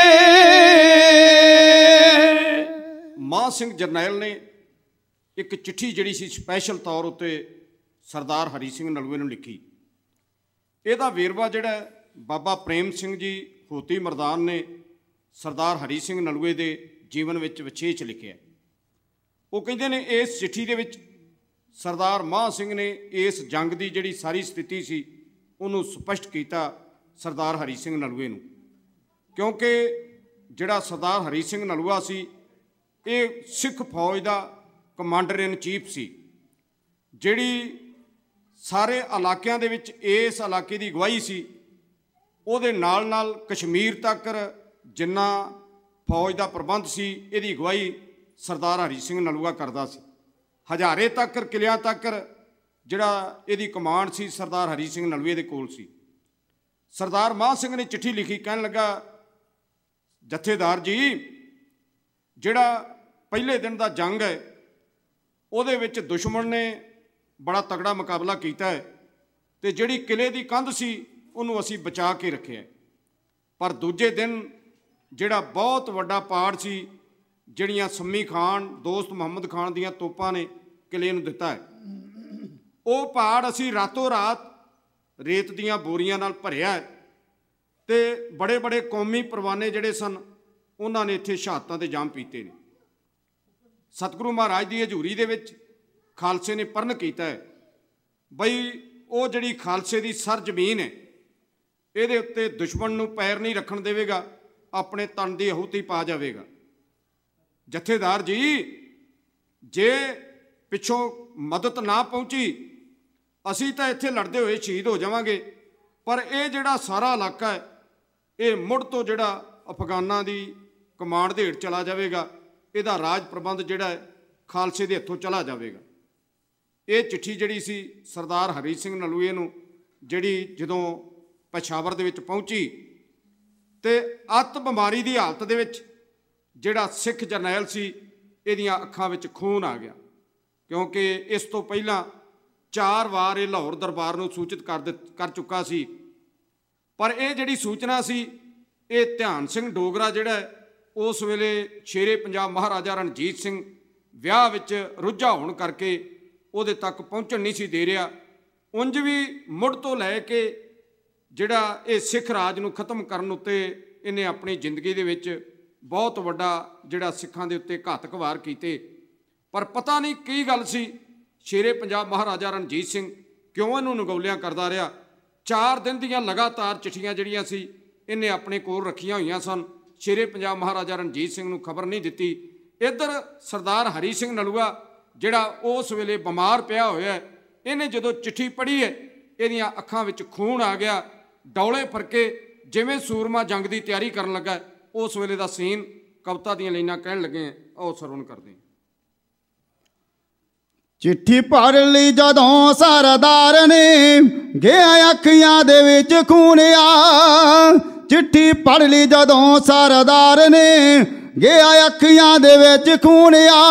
Speaker 3: ਮਾਨ ਸਿੰਘ ਜਰਨੈਲ ਨੇ ਇੱਕ ਚਿੱਠੀ ਜਿਹੜੀ ਸੀ ਸਪੈਸ਼ਲ ਤੌਰ ਉੱਤੇ ਸਰਦਾਰ ਹਰੀ ਸਿੰਘ ਨਲੂਏ ਨੂੰ ਲਿਖੀ। ਇਹਦਾ ਵੇਰਵਾ ਜਿਹੜਾ ਬਾਬਾ ਪ੍ਰੇਮ ਸਿੰਘ ਜੀ ਹੋਤੀ ਮਰਦਾਨ ਨੇ ਸਰਦਾਰ ਹਰੀ ਸਿੰਘ ਨਲੂਏ ਦੇ ਜੀਵਨ ਵਿੱਚ ਵਿਸ਼ੇਸ਼ ਲਿਖਿਆ। ਉਹ ਕਹਿੰਦੇ ਨੇ ਇਸ ਚਿੱਠੀ ਦੇ ਵਿੱਚ ਸਰਦਾਰ ਮਾਨ ਸਿੰਘ ਨੇ ਇਸ ਜੰਗ ਦੀ ਜਿਹੜੀ ਸਾਰੀ ਸਥਿਤੀ ਸੀ ਉਹਨੂੰ ਸਪਸ਼ਟ ਕੀਤਾ ਸਰਦਾਰ ਹਰੀ ਸਿੰਘ ਨਲੂਏ ਨੂੰ, ਕਿਉਂਕਿ ਜਿਹੜਾ ਸਰਦਾਰ ਹਰੀ ਸਿੰਘ ਨਲੂਆ ਸੀ ਇਹ ਸਿੱਖ ਫੌਜ ਦਾ ਕਮਾਂਡਰ ਇਨ ਚੀਫ ਸੀ, ਜਿਹੜੀ ਸਾਰੇ ਇਲਾਕਿਆਂ ਦੇ ਵਿੱਚ ਇਸ ਇਲਾਕੇ ਦੀ ਅਗਵਾਈ ਸੀ। ਉਹਦੇ ਨਾਲ ਨਾਲ ਕਸ਼ਮੀਰ ਤੱਕ ਜਿੰਨਾ ਫੌਜ ਦਾ ਪ੍ਰਬੰਧ ਸੀ ਇਹਦੀ ਅਗਵਾਈ ਸਰਦਾਰ ਹਰੀ ਸਿੰਘ ਨਲੂਆ ਕਰਦਾ ਸੀ। ਹਜ਼ਾਰੇ ਤੱਕ ਕਿਲਿਆਂ ਤੱਕ ਜਿਹੜਾ ਇਹਦੀ ਕਮਾਂਡ ਸੀ ਸਰਦਾਰ ਹਰੀ ਸਿੰਘ ਨਲੂਏ ਦੇ ਕੋਲ ਸੀ। ਸਰਦਾਰ ਮਾਨ ਸਿੰਘ ਨੇ ਚਿੱਠੀ ਲਿਖੀ, ਕਹਿਣ ਲੱਗਾ ਜਥੇਦਾਰ ਜੀ, ਜਿਹੜਾ ਪਹਿਲੇ ਦਿਨ ਦਾ ਜੰਗ ਹੈ ਉਹਦੇ ਵਿੱਚ ਦੁਸ਼ਮਣ ਨੇ ਬੜਾ ਤਗੜਾ ਮੁਕਾਬਲਾ ਕੀਤਾ ਹੈ ਤੇ ਜਿਹੜੀ ਕਿਲੇ ਦੀ ਕੰਧ ਸੀ ਉਹਨੂੰ ਅਸੀਂ ਬਚਾ ਕੇ ਰੱਖਿਆ, ਪਰ ਦੂਜੇ ਦਿਨ ਜਿਹੜਾ ਬਹੁਤ ਵੱਡਾ ਪਾੜ ਸੀ ਜਿਹੜੀਆਂ ਸੰਮੀ ਖਾਨ ਦੋਸਤ ਮੁਹੰਮਦ ਖਾਨ ਦੀਆਂ ਤੋਪਾਂ ਨੇ ਕਿਲੇ ਨੂੰ ਦਿੱਤਾ ਹੈ, ਉਹ ਪਹਾੜ ਅਸੀਂ ਰਾਤੋਂ ਰਾਤ ਰੇਤ ਦੀਆਂ ਬੋਰੀਆਂ ਨਾਲ ਭਰਿਆ ਅਤੇ ਬੜੇ ਬੜੇ ਕੌਮੀ ਪਰਵਾਨੇ ਜਿਹੜੇ ਸਨ ਉਹਨਾਂ ਨੇ ਇੱਥੇ ਸ਼ਹਾਦਤਾਂ ਦੇ ਜਾਮ ਪੀਤੇ ਨੇ। ਸਤਿਗੁਰੂ ਮਹਾਰਾਜ ਦੀ ਹਜ਼ੂਰੀ ਦੇ ਵਿੱਚ ਖਾਲਸੇ ਨੇ ਪਰਨ ਕੀਤਾ ਹੈ ਬਈ ਉਹ ਜਿਹੜੀ ਖਾਲਸੇ ਦੀ ਸਰ ਜ਼ਮੀਨ ਹੈ ਇਹਦੇ ਉੱਤੇ ਦੁਸ਼ਮਣ ਨੂੰ ਪੈਰ ਨਹੀਂ ਰੱਖਣ ਦੇਵੇਗਾ, ਆਪਣੇ ਤਨ ਦੀ ਆਹੂਤੀ ਪਾ ਜਾਵੇਗਾ। ਜਥੇਦਾਰ ਜੀ, ਜੇ ਪਿੱਛੋਂ ਮਦਦ ਨਾ ਪਹੁੰਚੀ ਅਸੀਂ ਤਾਂ ਇੱਥੇ ਲੜਦੇ ਹੋਏ ਸ਼ਹੀਦ ਹੋ ਜਾਵਾਂਗੇ, ਪਰ ਇਹ ਜਿਹੜਾ ਸਾਰਾ ਇਲਾਕਾ ਹੈ ਇਹ ਮੁੜ ਤੋਂ ਜਿਹੜਾ ਅਫਗਾਨਾਂ ਦੀ ਕਮਾਂਡ ਦੇ ਹੇਠ ਚਲਾ ਜਾਵੇਗਾ, ਇਹਦਾ ਰਾਜ ਪ੍ਰਬੰਧ ਜਿਹੜਾ ਹੈ ਖਾਲਸੇ ਦੇ ਹੱਥੋਂ ਚਲਾ ਜਾਵੇਗਾ। ਇਹ ਚਿੱਠੀ ਜਿਹੜੀ ਸੀ ਸਰਦਾਰ ਹਰੀ ਸਿੰਘ ਨਲੂਏ ਨੂੰ, ਜਿਹੜੀ ਜਦੋਂ ਪਸ਼ਾਵਰ ਦੇ ਵਿੱਚ ਪਹੁੰਚੀ ਅਤੇ ਅੱਤ ਬਿਮਾਰੀ ਦੀ ਹਾਲਤ ਦੇ ਵਿੱਚ ਜਿਹੜਾ ਸਿੱਖ ਜਰਨੈਲ ਸੀ ਇਹਦੀਆਂ ਅੱਖਾਂ ਵਿੱਚ ਖੂਨ ਆ ਗਿਆ, ਕਿਉਂਕਿ ਇਸ ਤੋਂ ਪਹਿਲਾਂ 4 ਵਾਰ ਇਹ ਲਾਹੌਰ ਦਰਬਾਰ ਨੂੰ ਸੂਚਿਤ ਕਰ ਚੁੱਕਾ ਸੀ। ਪਰ ਇਹ ਜਿਹੜੀ ਸੂਚਨਾ ਸੀ ਇਹ ਧਿਆਨ ਸਿੰਘ ਡੋਗਰਾ ਜਿਹੜਾ ਉਸ ਵੇਲੇ ਸ਼ੇਰੇ ਪੰਜਾਬ ਮਹਾਰਾਜਾ ਰਣਜੀਤ ਸਿੰਘ ਵਿਆਹ ਵਿੱਚ ਰੁੱਝਾ ਹੋਣ ਕਰਕੇ ਉਹਦੇ ਤੱਕ ਪਹੁੰਚਣ ਨਹੀਂ ਸੀ ਦੇ ਰਿਹਾ। ਉਂਝ ਵੀ ਮੁੜ ਤੋਂ ਲੈ ਕੇ ਜਿਹੜਾ ਇਹ ਸਿੱਖ ਰਾਜ ਨੂੰ ਖਤਮ ਕਰਨ ਉੱਤੇ ਇਹਨੇ ਆਪਣੀ ਜ਼ਿੰਦਗੀ ਦੇ ਵਿੱਚ ਬਹੁਤ ਵੱਡਾ ਜਿਹੜਾ ਸਿੱਖਾਂ ਦੇ ਉੱਤੇ ਘਾਤਕ ਵਾਰ ਕੀਤੇ, ਪਰ ਪਤਾ ਨਹੀਂ ਕੀ ਗੱਲ ਸੀ ਸ਼ੇਰੇ ਪੰਜਾਬ ਮਹਾਰਾਜਾ ਰਣਜੀਤ ਸਿੰਘ ਕਿਉਂ ਇਹਨੂੰ ਨਗੌਲਿਆਂ ਕਰਦਾ ਰਿਹਾ। 4 ਦਿਨ ਦੀਆਂ ਲਗਾਤਾਰ ਚਿੱਠੀਆਂ ਜਿਹੜੀਆਂ ਸੀ ਇਹਨੇ ਆਪਣੇ ਕੋਲ ਰੱਖੀਆਂ ਹੋਈਆਂ ਸਨ, ਸ਼ੇਰੇ ਪੰਜਾਬ ਮਹਾਰਾਜਾ ਰਣਜੀਤ ਸਿੰਘ ਨੂੰ ਖਬਰ ਨਹੀਂ ਦਿੱਤੀ। ਇੱਧਰ ਸਰਦਾਰ ਹਰੀ ਸਿੰਘ ਨਲੂਆ ਜਿਹੜਾ ਉਸ ਵੇਲੇ ਬਿਮਾਰ ਪਿਆ ਹੋਇਆ, ਇਹਨੇ ਜਦੋਂ ਚਿੱਠੀ ਪੜ੍ਹੀ ਹੈ ਇਹਦੀਆਂ ਅੱਖਾਂ ਵਿੱਚ ਖੂਨ ਆ ਗਿਆ, ਡੌਲੇ ਫਰਕੇ ਜਿਵੇਂ ਸੂਰਮਾ ਜੰਗ ਦੀ ਤਿਆਰੀ ਕਰਨ ਲੱਗਾ। ਉਸ ਵੇਲੇ ਦਾ ਸੀਨ ਕਵਿਤਾ ਦੀਆਂ ਲਾਈਨਾਂ ਕਹਿਣ ਲੱਗੇ ਆ, ਉਹ ਸਰਵਣ ਕਰਦੇ।
Speaker 1: ਚਿੱਠੀ ਪੜ੍ਹ ਲਈ ਜਦੋਂ ਸਰਦਾਰ ਨੇ, ਗਿਆ ਅੱਖੀਆਂ ਦੇ ਵਿੱਚ ਖੂਨ ਆ। ਚਿੱਠੀ ਪੜ੍ਹ ਲਈ ਜਦੋਂ ਸਰਦਾਰ ਨੇ, ਗਿਆ ਅੱਖੀਆਂ ਦੇ ਵਿੱਚ ਖੂਨ ਆ।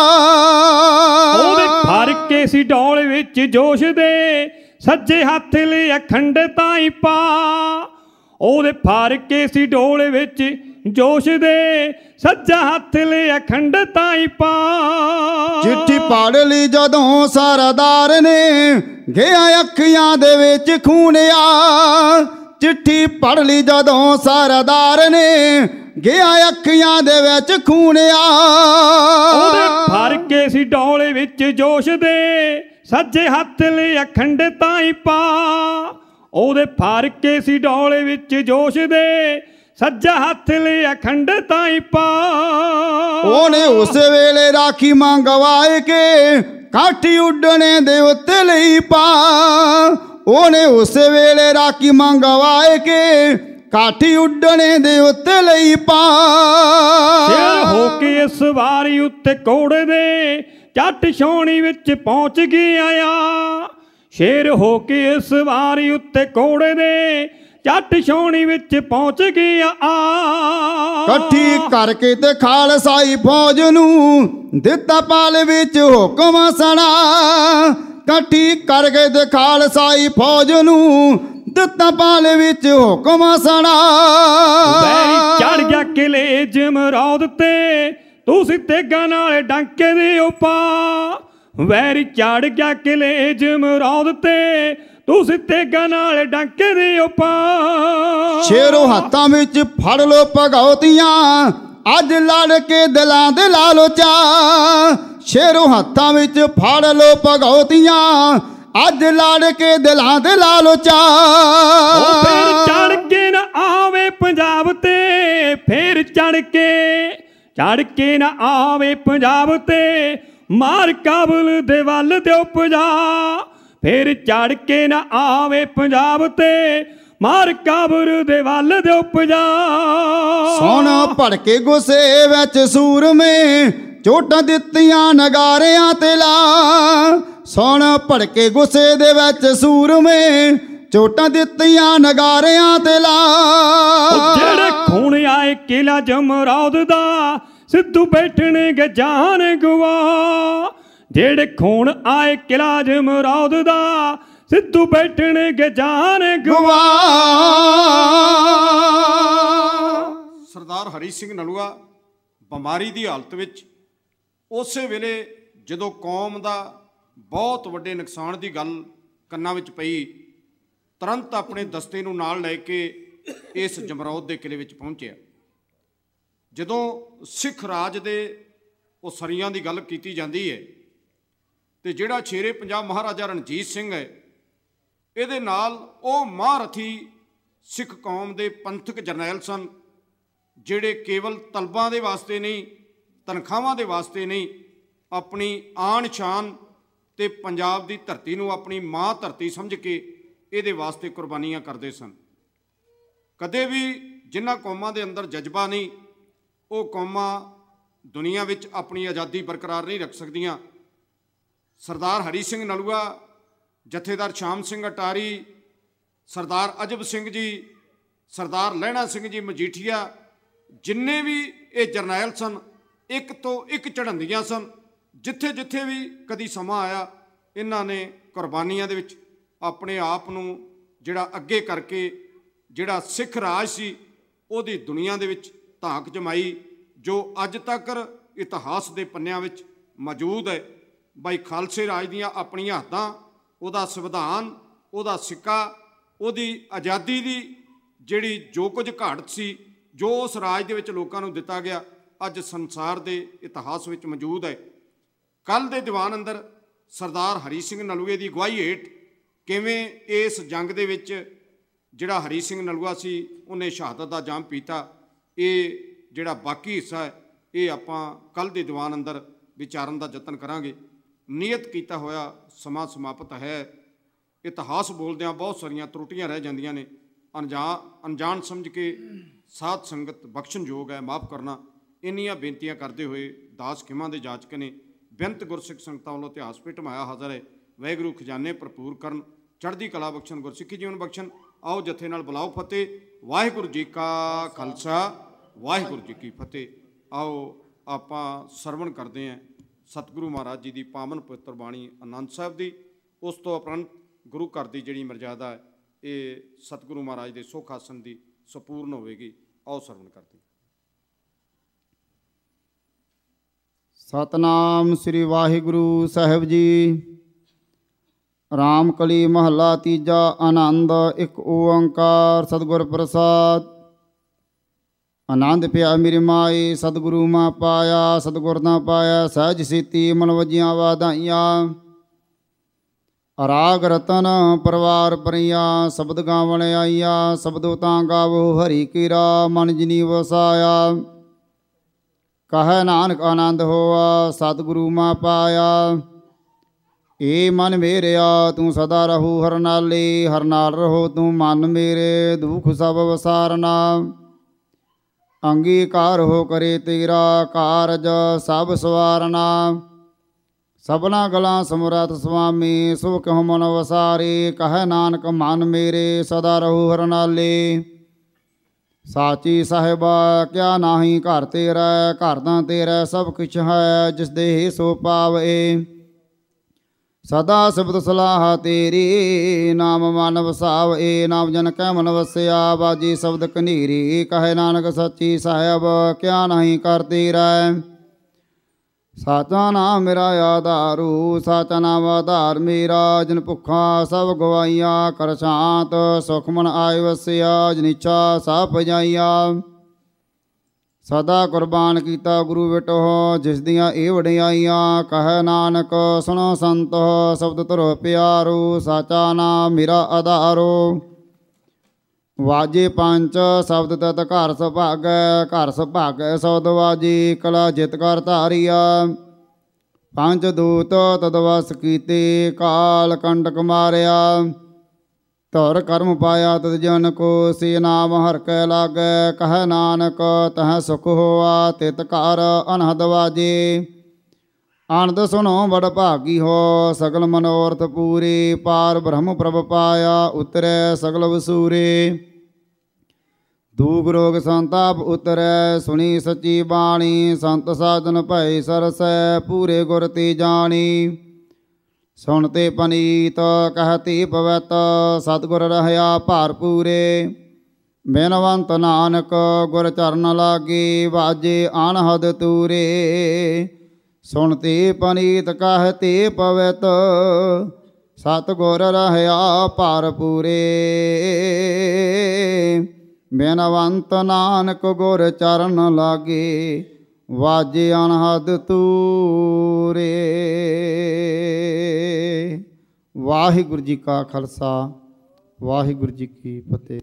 Speaker 2: ਉਹਦੇ ਫੜ ਕੇ ਸੀ ਡੋਲ ਵਿੱਚ ਜੋਸ਼ ਦੇ, ਸੱਜੇ ਹੱਥ ਲਈ ਅਖੰਡ ਤਾਈ ਪਾ। ਉਹਦੇ ਫੜ ਕੇ ਸੀ ਡੋਲ ਵਿੱਚ ਜੋਸ਼ ਦੇ, ਸੱਜਾ ਹੱਥ ਲਈ ਅਖੰਡ ਤਾਈ ਪਾ।
Speaker 1: ਚਿੱਠੀ ਪੜ੍ਹ ਲਈ ਜਦੋਂ ਸਰਦਾਰ ਨੇ, ਗਿਆ ਅੱਖੀਆਂ ਦੇ ਵਿੱਚ ਖੂਨ ਆ। ਚਿੱਠੀ ਪੜ੍ਹ ਲਈ ਜਦੋਂ ਸਰਦਾਰ ਨੇ, ਗਿਆ ਅੱਖੀਆਂ ਦੇ ਵਿੱਚ ਖੂਨ ਆ।
Speaker 2: ਉਹਦੇ ਫੜ ਕੇ ਸੀ ਡੋਲੇ ਵਿੱਚ ਜੋਸ਼ ਦੇ, ਸੱਜੇ ਹੱਥ ਲਈ ਅਖੰਡ ਤਾਈ ਪਾ। ਉਹਦੇ ਫੜ ਕੇ ਸੀ ਡੋਲੇ ਵਿੱਚ ਜੋਸ਼ ਦੇ, ਸੱਜਾ ਹੱਥ ਲਈ ਅਖੰਡ ਤਾਈ ਪਾ।
Speaker 1: ਉਹਨੇ ਉਸ ਵੇਲੇ ਰਾਖੀ ਮੰਗਵਾਏ ਕੇ, ਕਾਠੀ ਉੱਡਣੇ ਦੇ ਉੱਤੇ ਲਈ ਪਾ। ਉਹਨੇ ਉਸ ਵੇਲੇ ਰਾਖੀ ਮੰਗਵਾਏ ਕੇ, ਕਾਠੀ ਉੱਡਣੇ ਦੇ ਉੱਤੇ ਲਈ ਪਾ।
Speaker 2: ਸ਼ੇਰ ਹੋ ਕੇ ਇਸ ਵਾਰੀ ਉੱਤੇ ਕੋੜੇ ਦੇ, ਝੱਟ ਛਾਉਣੀ ਵਿੱਚ ਪਹੁੰਚ ਗਿਆ ਆ। ਸ਼ੇਰ ਹੋ ਕੇ ਇਸ ਵਾਰੀ ਉੱਤੇ ਕੋੜੇ ਦੇ, ਝੱਟ ਛਾਉਣੀ ਵਿੱਚ ਪਹੁੰਚ ਗਿਆ ਆ।
Speaker 1: ਇਕੱਠੀ ਕਰਕੇ ਤੇ ਖਾਲਸਾਈ ਫੌਜ ਨੂੰ, ਦਿੱਤਾ ਪਾਲ ਵਿੱਚ ਹੁਕਮ ਸਣਾ। ਇਕੱਠੀ ਕਰਕੇ ਤੇ ਖਾਲਸਾਈ ਫੌਜ ਨੂੰ, ਦਿੱਤਾ ਪਾਲ ਵਿੱਚ ਹੁਕਮ ਸਣਾ।
Speaker 2: ਵੈਰੀ ਚੜ ਗਿਆ ਕਿਲੇ ਜਮਰੌਦ ਤੇ, ਤੂੰ ਤੇਗਾਂ ਨਾਲ ਡਾਂਕੇ ਦੇ ਉਪਾ। ਵੈਰੀ ਚੜ ਗਿਆ ਕਿਲੇ ਜਮਰੌਦ ਤੇ, ਤੂੰ ਤੇਗਾਂ ਨਾਲ ਡਾਂਕੇ ਦੇ ਉਪਾ।
Speaker 1: ਸ਼ੇਰੋ ਹੱਥਾਂ ਵਿੱਚ ਫੜ ਲੋ ਭਗੌਤੀਆਂ, ਅੱਜ ਲੜ ਕੇ ਦਿਲਾਂ ਦੇ ਲਾਲੋਚਾ। ਸ਼ੇਰੋ ਹੱਥਾਂ ਵਿੱਚ ਫੜ ਲੋ ਭਗੌਤੀਆਂ, ਅੱਜ ਲੜ ਕੇ ਦਿਲਾਂ ਦੇ ਲਾਲੋਚਾ।
Speaker 2: ਫੇਰ ਚੜ ਕੇ ਨਾ ਆਵੇ ਪੰਜਾਬ ਤੇ, ਫੇਰ ਚੜ ਕੇ ਨਾ ਆਵੇ ਪੰਜਾਬ ਤੇ, ਮਾਰ ਕਾਬਲ ਦੇ ਵੱਲ ਦਿਓ ਪੁਜਾ। ਫੇਰ ਚੜ ਕੇ ਨਾ ਆਵੇ ਪੰਜਾਬ ਤੇ, ਮਾਰ ਕਾਬਲ ਦੇ ਵੱਲ ਦਿਓ ਪੁਜਾ।
Speaker 1: ਸੋਨਾ ਭੜਕੇ ਗੁੱਸੇ ਵਿੱਚ ਸੂਰਮੇ, ਚੋਟਾਂ ਦਿੱਤੀਆਂ ਨਗਾਰਿਆਂ ਤੇ ਲਾ। ਸੋਨਾ ਭੜਕੇ ਗੁੱਸੇ ਦੇ ਵਿੱਚ ਸੂਰਮੇ, ਚੋਟਾਂ ਦਿੱਤੀਆਂ ਨਗਾਰਿਆਂ ਤੇ ਲਾ।
Speaker 2: ਜਿਹੜੇ ਖੂਨ ਆਏ ਕਿਲਾ ਜਮਰੌਦ ਦਾ, ਸਿੱਧੂ ਬੈਠਣਗੇ ਜਾਨ ਗਵਾ। ਜਿਹੜੇ ਖੂਨ ਆਏ ਕਿਲਾ ਜਮਰੌਦ ਦਾ, ਸਿੱਧੂ ਬੈਠਣਗੇ ਜਾਨ ਗਵਾ।
Speaker 3: ਸਰਦਾਰ ਹਰੀ ਸਿੰਘ ਨਲੂਆ ਬਿਮਾਰੀ ਦੀ ਹਾਲਤ ਵਿੱਚ ਉਸੇ ਵੇਲੇ ਜਦੋਂ ਕੌਮ ਦਾ ਬਹੁਤ ਵੱਡੇ ਨੁਕਸਾਨ ਦੀ ਗੱਲ ਕੰਨਾਂ ਵਿੱਚ ਪਈ, ਤੁਰੰਤ ਆਪਣੇ ਦਸਤੇ ਨੂੰ ਨਾਲ ਲੈ ਕੇ ਇਸ ਜਮਰੌਦ ਦੇ ਕਿਲੇ ਵਿੱਚ ਪਹੁੰਚਿਆ। ਜਦੋਂ ਸਿੱਖ ਰਾਜ ਦੇ ਉਹ ਸਰੀਆਂ ਦੀ ਗੱਲ ਕੀਤੀ ਜਾਂਦੀ ਹੈ ਤੇ ਜਿਹੜਾ ਸ਼ੇਰੇ ਪੰਜਾਬ ਮਹਾਰਾਜਾ ਰਣਜੀਤ ਸਿੰਘ ਹੈ, ਇਹਦੇ ਨਾਲ ਉਹ ਮਹਾਰਥੀ ਸਿੱਖ ਕੌਮ ਦੇ ਪੰਥਕ ਜਰਨੈਲ ਸਨ, ਜਿਹੜੇ ਕੇਵਲ ਤਲਬਾਂ ਦੇ ਵਾਸਤੇ ਨਹੀਂ, ਤਨਖਾਹਾਂ ਦੇ ਵਾਸਤੇ ਨਹੀਂ, ਆਪਣੀ ਆਨ ਸ਼ਾਨ ਤੇ ਪੰਜਾਬ ਦੀ ਧਰਤੀ ਨੂੰ ਆਪਣੀ ਮਾਂ ਧਰਤੀ ਸਮਝ ਕੇ ਇਹਦੇ ਵਾਸਤੇ ਕੁਰਬਾਨੀਆਂ ਕਰਦੇ ਸਨ। ਕਦੇ ਵੀ ਜਿਨ੍ਹਾਂ ਕੌਮਾਂ ਦੇ ਅੰਦਰ ਜਜ਼ਬਾ ਨਹੀਂ, ਉਹ ਕੌਮਾਂ ਦੁਨੀਆ ਵਿੱਚ ਆਪਣੀ ਆਜ਼ਾਦੀ ਬਰਕਰਾਰ ਨਹੀਂ ਰੱਖ ਸਕਦੀਆਂ। ਸਰਦਾਰ ਹਰੀ ਸਿੰਘ ਨਲੂਆ, ਜਥੇਦਾਰ ਸ਼ਾਮ ਸਿੰਘ ਅਟਾਰੀ, ਸਰਦਾਰ ਅਜਬ ਸਿੰਘ ਜੀ, ਸਰਦਾਰ ਲਹਿਣਾ ਸਿੰਘ ਜੀ ਮਜੀਠੀਆ, ਜਿੰਨੇ ਵੀ ਇਹ ਜਰਨੈਲ ਸਨ, ਇੱਕ ਤੋਂ ਇੱਕ ਝੜੰਦੀਆਂ ਸਨ। ਜਿੱਥੇ ਜਿੱਥੇ ਵੀ ਕਦੀ ਸਮਾਂ ਆਇਆ, ਇਹਨਾਂ ਨੇ ਕੁਰਬਾਨੀਆਂ ਦੇ ਵਿੱਚ ਆਪਣੇ ਆਪ ਨੂੰ ਜਿਹੜਾ ਅੱਗੇ ਕਰਕੇ ਜਿਹੜਾ ਸਿੱਖ ਰਾਜ ਸੀ ਉਹਦੀ ਦੁਨੀਆ ਦੇ ਵਿੱਚ ਧਾਕ ਜਮਾਈ, ਜੋ ਅੱਜ ਤੱਕ ਇਤਿਹਾਸ ਦੇ ਪੰਨਿਆਂ ਵਿੱਚ ਮੌਜੂਦ ਹੈ। ਬਾਈ ਖਾਲਸੇ ਰਾਜ ਦੀਆਂ ਆਪਣੀਆਂ ਹੱਦਾਂ, ਉਹਦਾ ਸੰਵਿਧਾਨ, ਉਹਦਾ ਸਿੱਕਾ, ਉਹਦੀ ਆਜ਼ਾਦੀ ਦੀ ਜਿਹੜੀ ਜੋ ਕੁਝ ਘਾਟ ਸੀ, ਜੋ ਉਸ ਰਾਜ ਦੇ ਵਿੱਚ ਲੋਕਾਂ ਨੂੰ ਦਿੱਤਾ ਗਿਆ, ਅੱਜ ਸੰਸਾਰ ਦੇ ਇਤਿਹਾਸ ਵਿੱਚ ਮੌਜੂਦ ਹੈ। ਕੱਲ੍ਹ ਦੇ ਦੀਵਾਨ ਅੰਦਰ ਸਰਦਾਰ ਹਰੀ ਸਿੰਘ ਨਲੂਏ ਦੀ ਅਗਵਾਈ ਹੇਠ ਕਿਵੇਂ ਇਸ ਜੰਗ ਦੇ ਵਿੱਚ ਜਿਹੜਾ ਹਰੀ ਸਿੰਘ ਨਲੂਆ ਸੀ ਉਹਨੇ ਸ਼ਹਾਦਤ ਦਾ ਜਾਮ ਪੀਤਾ, ਇਹ ਜਿਹੜਾ ਬਾਕੀ ਹਿੱਸਾ ਹੈ ਇਹ ਆਪਾਂ ਕੱਲ੍ਹ ਦੇ ਦੀਵਾਨ ਅੰਦਰ ਵਿਚਾਰਨ ਦਾ ਯਤਨ ਕਰਾਂਗੇ। ਨਿਯਤ ਕੀਤਾ ਹੋਇਆ ਸਮਾਂ ਸਮਾਪਤ ਹੈ। ਇਤਿਹਾਸ ਬੋਲਦਿਆਂ ਬਹੁਤ ਸਾਰੀਆਂ ਤਰੁੱਟੀਆਂ ਰਹਿ ਜਾਂਦੀਆਂ ਨੇ। ਅਣਜਾਣ ਸਮਝ ਕੇ ਸਾਧ ਸੰਗਤ ਬਖਸ਼ਣਯੋਗ ਹੈ, ਮਾਫ ਕਰਨਾ। ਇੰਨੀਆਂ ਬੇਨਤੀਆਂ ਕਰਦੇ ਹੋਏ ਦਾਸ ਖਿਮਾਂ ਦੇ ਜਾਚਕ ਨੇ ਬੇਅੰਤ ਗੁਰਸਿੱਖ ਸੰਗਤਾਂ ਵੱਲੋਂ ਇਤਿਹਾਸ ਪਿੱਟ ਮਾਇਆ ਹਾਜ਼ਰ ਹੈ। ਵਾਹਿਗੁਰੂ ਖਜ਼ਾਨੇ ਭਰਪੂਰ ਕਰਨ, ਚੜ੍ਹਦੀ ਕਲਾ ਬਖਸ਼ਣ, ਗੁਰਸਿੱਖੀ ਜੀਵਨ ਬਖਸ਼ਣ। ਆਓ ਜਥੇ ਨਾਲ ਬੁਲਾਓ ਫਤਿਹ। ਵਾਹਿਗੁਰੂ ਜੀ ਕਾ ਖਾਲਸਾ, ਵਾਹਿਗੁਰੂ ਜੀ ਕੀ ਫਤਿਹ। ਆਓ ਆਪਾਂ ਸਰਵਣ ਕਰਦੇ ਹਾਂ ਸਤਿਗੁਰੂ ਮਹਾਰਾਜ ਜੀ ਦੀ ਪਾਵਨ ਪਵਿੱਤਰ ਬਾਣੀ ਆਨੰਦ ਸਾਹਿਬ ਦੀ। ਉਸ ਤੋਂ ਉਪਰੰਤ ਗੁਰੂ ਘਰ ਦੀ ਜਿਹੜੀ ਮਰਜ਼ਾਦਾ ਹੈ ਇਹ ਸਤਿਗੁਰੂ ਮਹਾਰਾਜ ਦੇ ਸੁੱਖ ਆਸਣ ਦੀ ਸੰਪੂਰਨ ਹੋਵੇਗੀ। ਆਓ ਸਰਵਣ ਕਰਦੇ ਹਾਂ।
Speaker 1: ਸਤਨਾਮ ਸ੍ਰੀ ਵਾਹਿਗੁਰੂ ਸਾਹਿਬ ਜੀ। ਰਾਮ ਕਲੀ ਮਹੱਲਾ ਤੀਜਾ। ਆਨੰਦ ਇੱਕ ਓੰਕਾਰ ਸਤਿਗੁਰ ਪ੍ਰਸਾਦ। ਆਨੰਦ ਪਿਆ ਮੇਰੀ ਮਾਈ, ਸਤਿਗੁਰੂ ਮਾ ਪਾਇਆ, ਸਤਿਗੁਰ ਨਾ ਪਾਇਆ, ਸਹਿਜ ਸੀਤੀ ਮਨ ਵਜੀਆਂ ਵਾਧਾਈਆਂ। ਰਾਗ ਰਤਨ ਪਰਿਵਾਰ ਪਰੀਆਂ, ਸ਼ਬਦ ਗਾਵਣ ਆਈਆਂ, ਸ਼ਬਦੋ ਤਾਂ ਗਾਵੋ ਹਰੀ ਕੀਰਾ, ਮਨ ਜਿਨੀ ਵਸਾਇਆ। ਕਹੈ ਨਾਨਕ ਆਨੰਦ ਹੋਆ, ਸਤਿਗੁਰੂ ਮਾ ਪਾਇਆ। ਏ ਮਨ ਮੇਰਿਆ ਤੂੰ ਸਦਾ ਰਹੂ ਹਰ ਨਾਲੇ, ਹਰ ਨਾਲ ਰਹੋ ਤੂੰ ਮਨ ਮੇਰੇ, ਦੁਖ ਸਭ ਵਸਾਰਨਾ। ਅੰਗੀਕਾਰ ਹੋ ਕਰੇ ਤੇਰਾ, ਕਾਰਜ ਸਭ ਸਵਾਰਨਾ। ਸਭਨਾ ਗਲਾਂ ਸਮਰੱਥ ਸੁਆਮੀ, ਸੁਖ ਕਿਉ ਮਨ ਵਸਾਰੇ। ਕਹੈ ਨਾਨਕ ਮਨ ਮੇਰੇ ਸਦਾ ਰਹੂ ਹਰ ਨਾਲੇ। ਸਾਚੀ ਸਾਹਿਬਾ ਕਿਆ ਨਾਹੀ ਘਰ ਤੇਰਾ, ਘਰ ਤਾਂ ਤੇਰਾ ਸਭ ਕੁਛ ਹੈ, ਜਿਸ ਦੇ ਸੋ ਪਾਵੇ। ਸਦਾ ਸਿਫਤ ਸਲਾਹ ਤੇਰੀ, ਨਾਮ ਮਨ ਵਸਾਵੇ। ਨਾਮ ਜਨ ਕੈ ਮਨ ਵਸਿਆ, ਬਾਜੀ ਸ਼ਬਦ ਕਨੀਰੀ। ਕਹੈ ਨਾਨਕ ਸੱਚੀ ਸਾਹਿਬ ਕਿਆ ਨਾਹੀ ਕਰ ਤੇਰਾ। ਸਾਚਾ ਨਾਮ ਮੇਰਾ ਆਧਾਰੂ, ਸਾਚਾ ਨਾਮ ਆਧਾਰ ਮੇਰਾ। ਜਿਨ ਭੁੱਖਾ ਸਭ ਗਵਾਈਆਂ, ਕਰ ਸ਼ਾਂਤ ਸੁਖ ਮਨ ਆਇ ਵਸਿਆ। ਜਿਨ ਇੱਛਾ ਸਭ ਪਜਾਈਆਂ, ਸਦਾ ਕੁਰਬਾਨ ਕੀਤਾ ਗੁਰੂ ਵਿਟੋ, ਜਿਸ ਦੀਆਂ ਇਹ ਵਡਿਆਈਆਂ। ਕਹੈ ਨਾਨਕ ਸੁਣੋ ਸੰਤੋ, ਸ਼ਬਦ ਧਰੋ ਪਿਆਰੋ। ਸਾਚਾ ਨਾਮ ਮੇਰਾ ਆਧਾਰੋ। ਵਾਜੇ ਪੰਚ ਸ਼ਬਦ ਤਤ ਘਰ ਸੁਭਾਗੈ, ਘਰ ਸੁਭਾਗੈ ਸਬਦ ਵਾਜੀ। ਕਲਾ ਜਿਤ ਕਰ ਧਾਰੀਆ, ਪੰਜ ਦੂਤ ਤਦ ਵਸ ਕੀਤੇ। ਕਾਲ ਕੰਟਕ ਮਾਰਿਆ, ਧੁਰ ਕਰਮ ਪਾਇਆ ਤਦ ਜਨ ਕੋ। ਸੇ ਨਾਮ ਹਰਿ ਕੈ ਲਾਗੈ, ਕਹੈ ਨਾਨਕ ਤਹ ਸੁਖ ਹੋਆ। ਤਿਤ ਘਰ ਅਨਹਦ ਵਾਜੇ, ਆਨੰਦ ਸੁਣੋ ਬੜ ਭਾਗੀ ਹੋ। ਸਗਲ ਮਨੋਰਥ ਪੂਰੇ, ਪਾਰ ਬ੍ਰਹਮ ਪ੍ਰਭ ਪਾਇਆ। ਉਤਰੈ ਸਗਲ ਵਸੂਰੇ, ਦੁਖ ਰੋਗ ਸੰਤਾਪ ਉਤਰੈ। ਸੁਣੀ ਸੱਚੀ ਬਾਣੀ, ਸੰਤ ਸਾਧਨ ਭੈ ਸਰਸੈ। ਪੂਰੇ ਗੁਰ ਤੇ ਜਾਣੀ, ਸੁਣਤੇ ਪਨੀਤ ਕਹਤੇ ਪਵਿੱਤ। ਸਤਿਗੁਰ ਰਹਿਆ ਭਾਰ ਪੂਰੇ, ਬਿਨਵੰਤ ਨਾਨਕ ਗੁਰ ਚਰਨ ਲਾਗੇ। ਵਾਜੇ ਅਨਹਦ ਤੂਰੇ, ਸੁਣਤੇ ਪਨੀਤ ਕਹਤੇ ਪਵਿੱਤ। ਸਤਿਗੁਰ ਰਹਿਆ ਭਰਪੂਰੇ। ਬਿਨਵੰਤ ਨਾਨਕ ਗੁਰ ਚਰਨ ਲਾਗੇ, ਵਾਜੇ ਅਨਹਦ ਤੂਰੇ। ਵਾਹਿਗੁਰੂ ਜੀ ਕਾ ਖਾਲਸਾ, ਵਾਹਿਗੁਰੂ ਜੀ ਕੀ ਫਤਿਹ।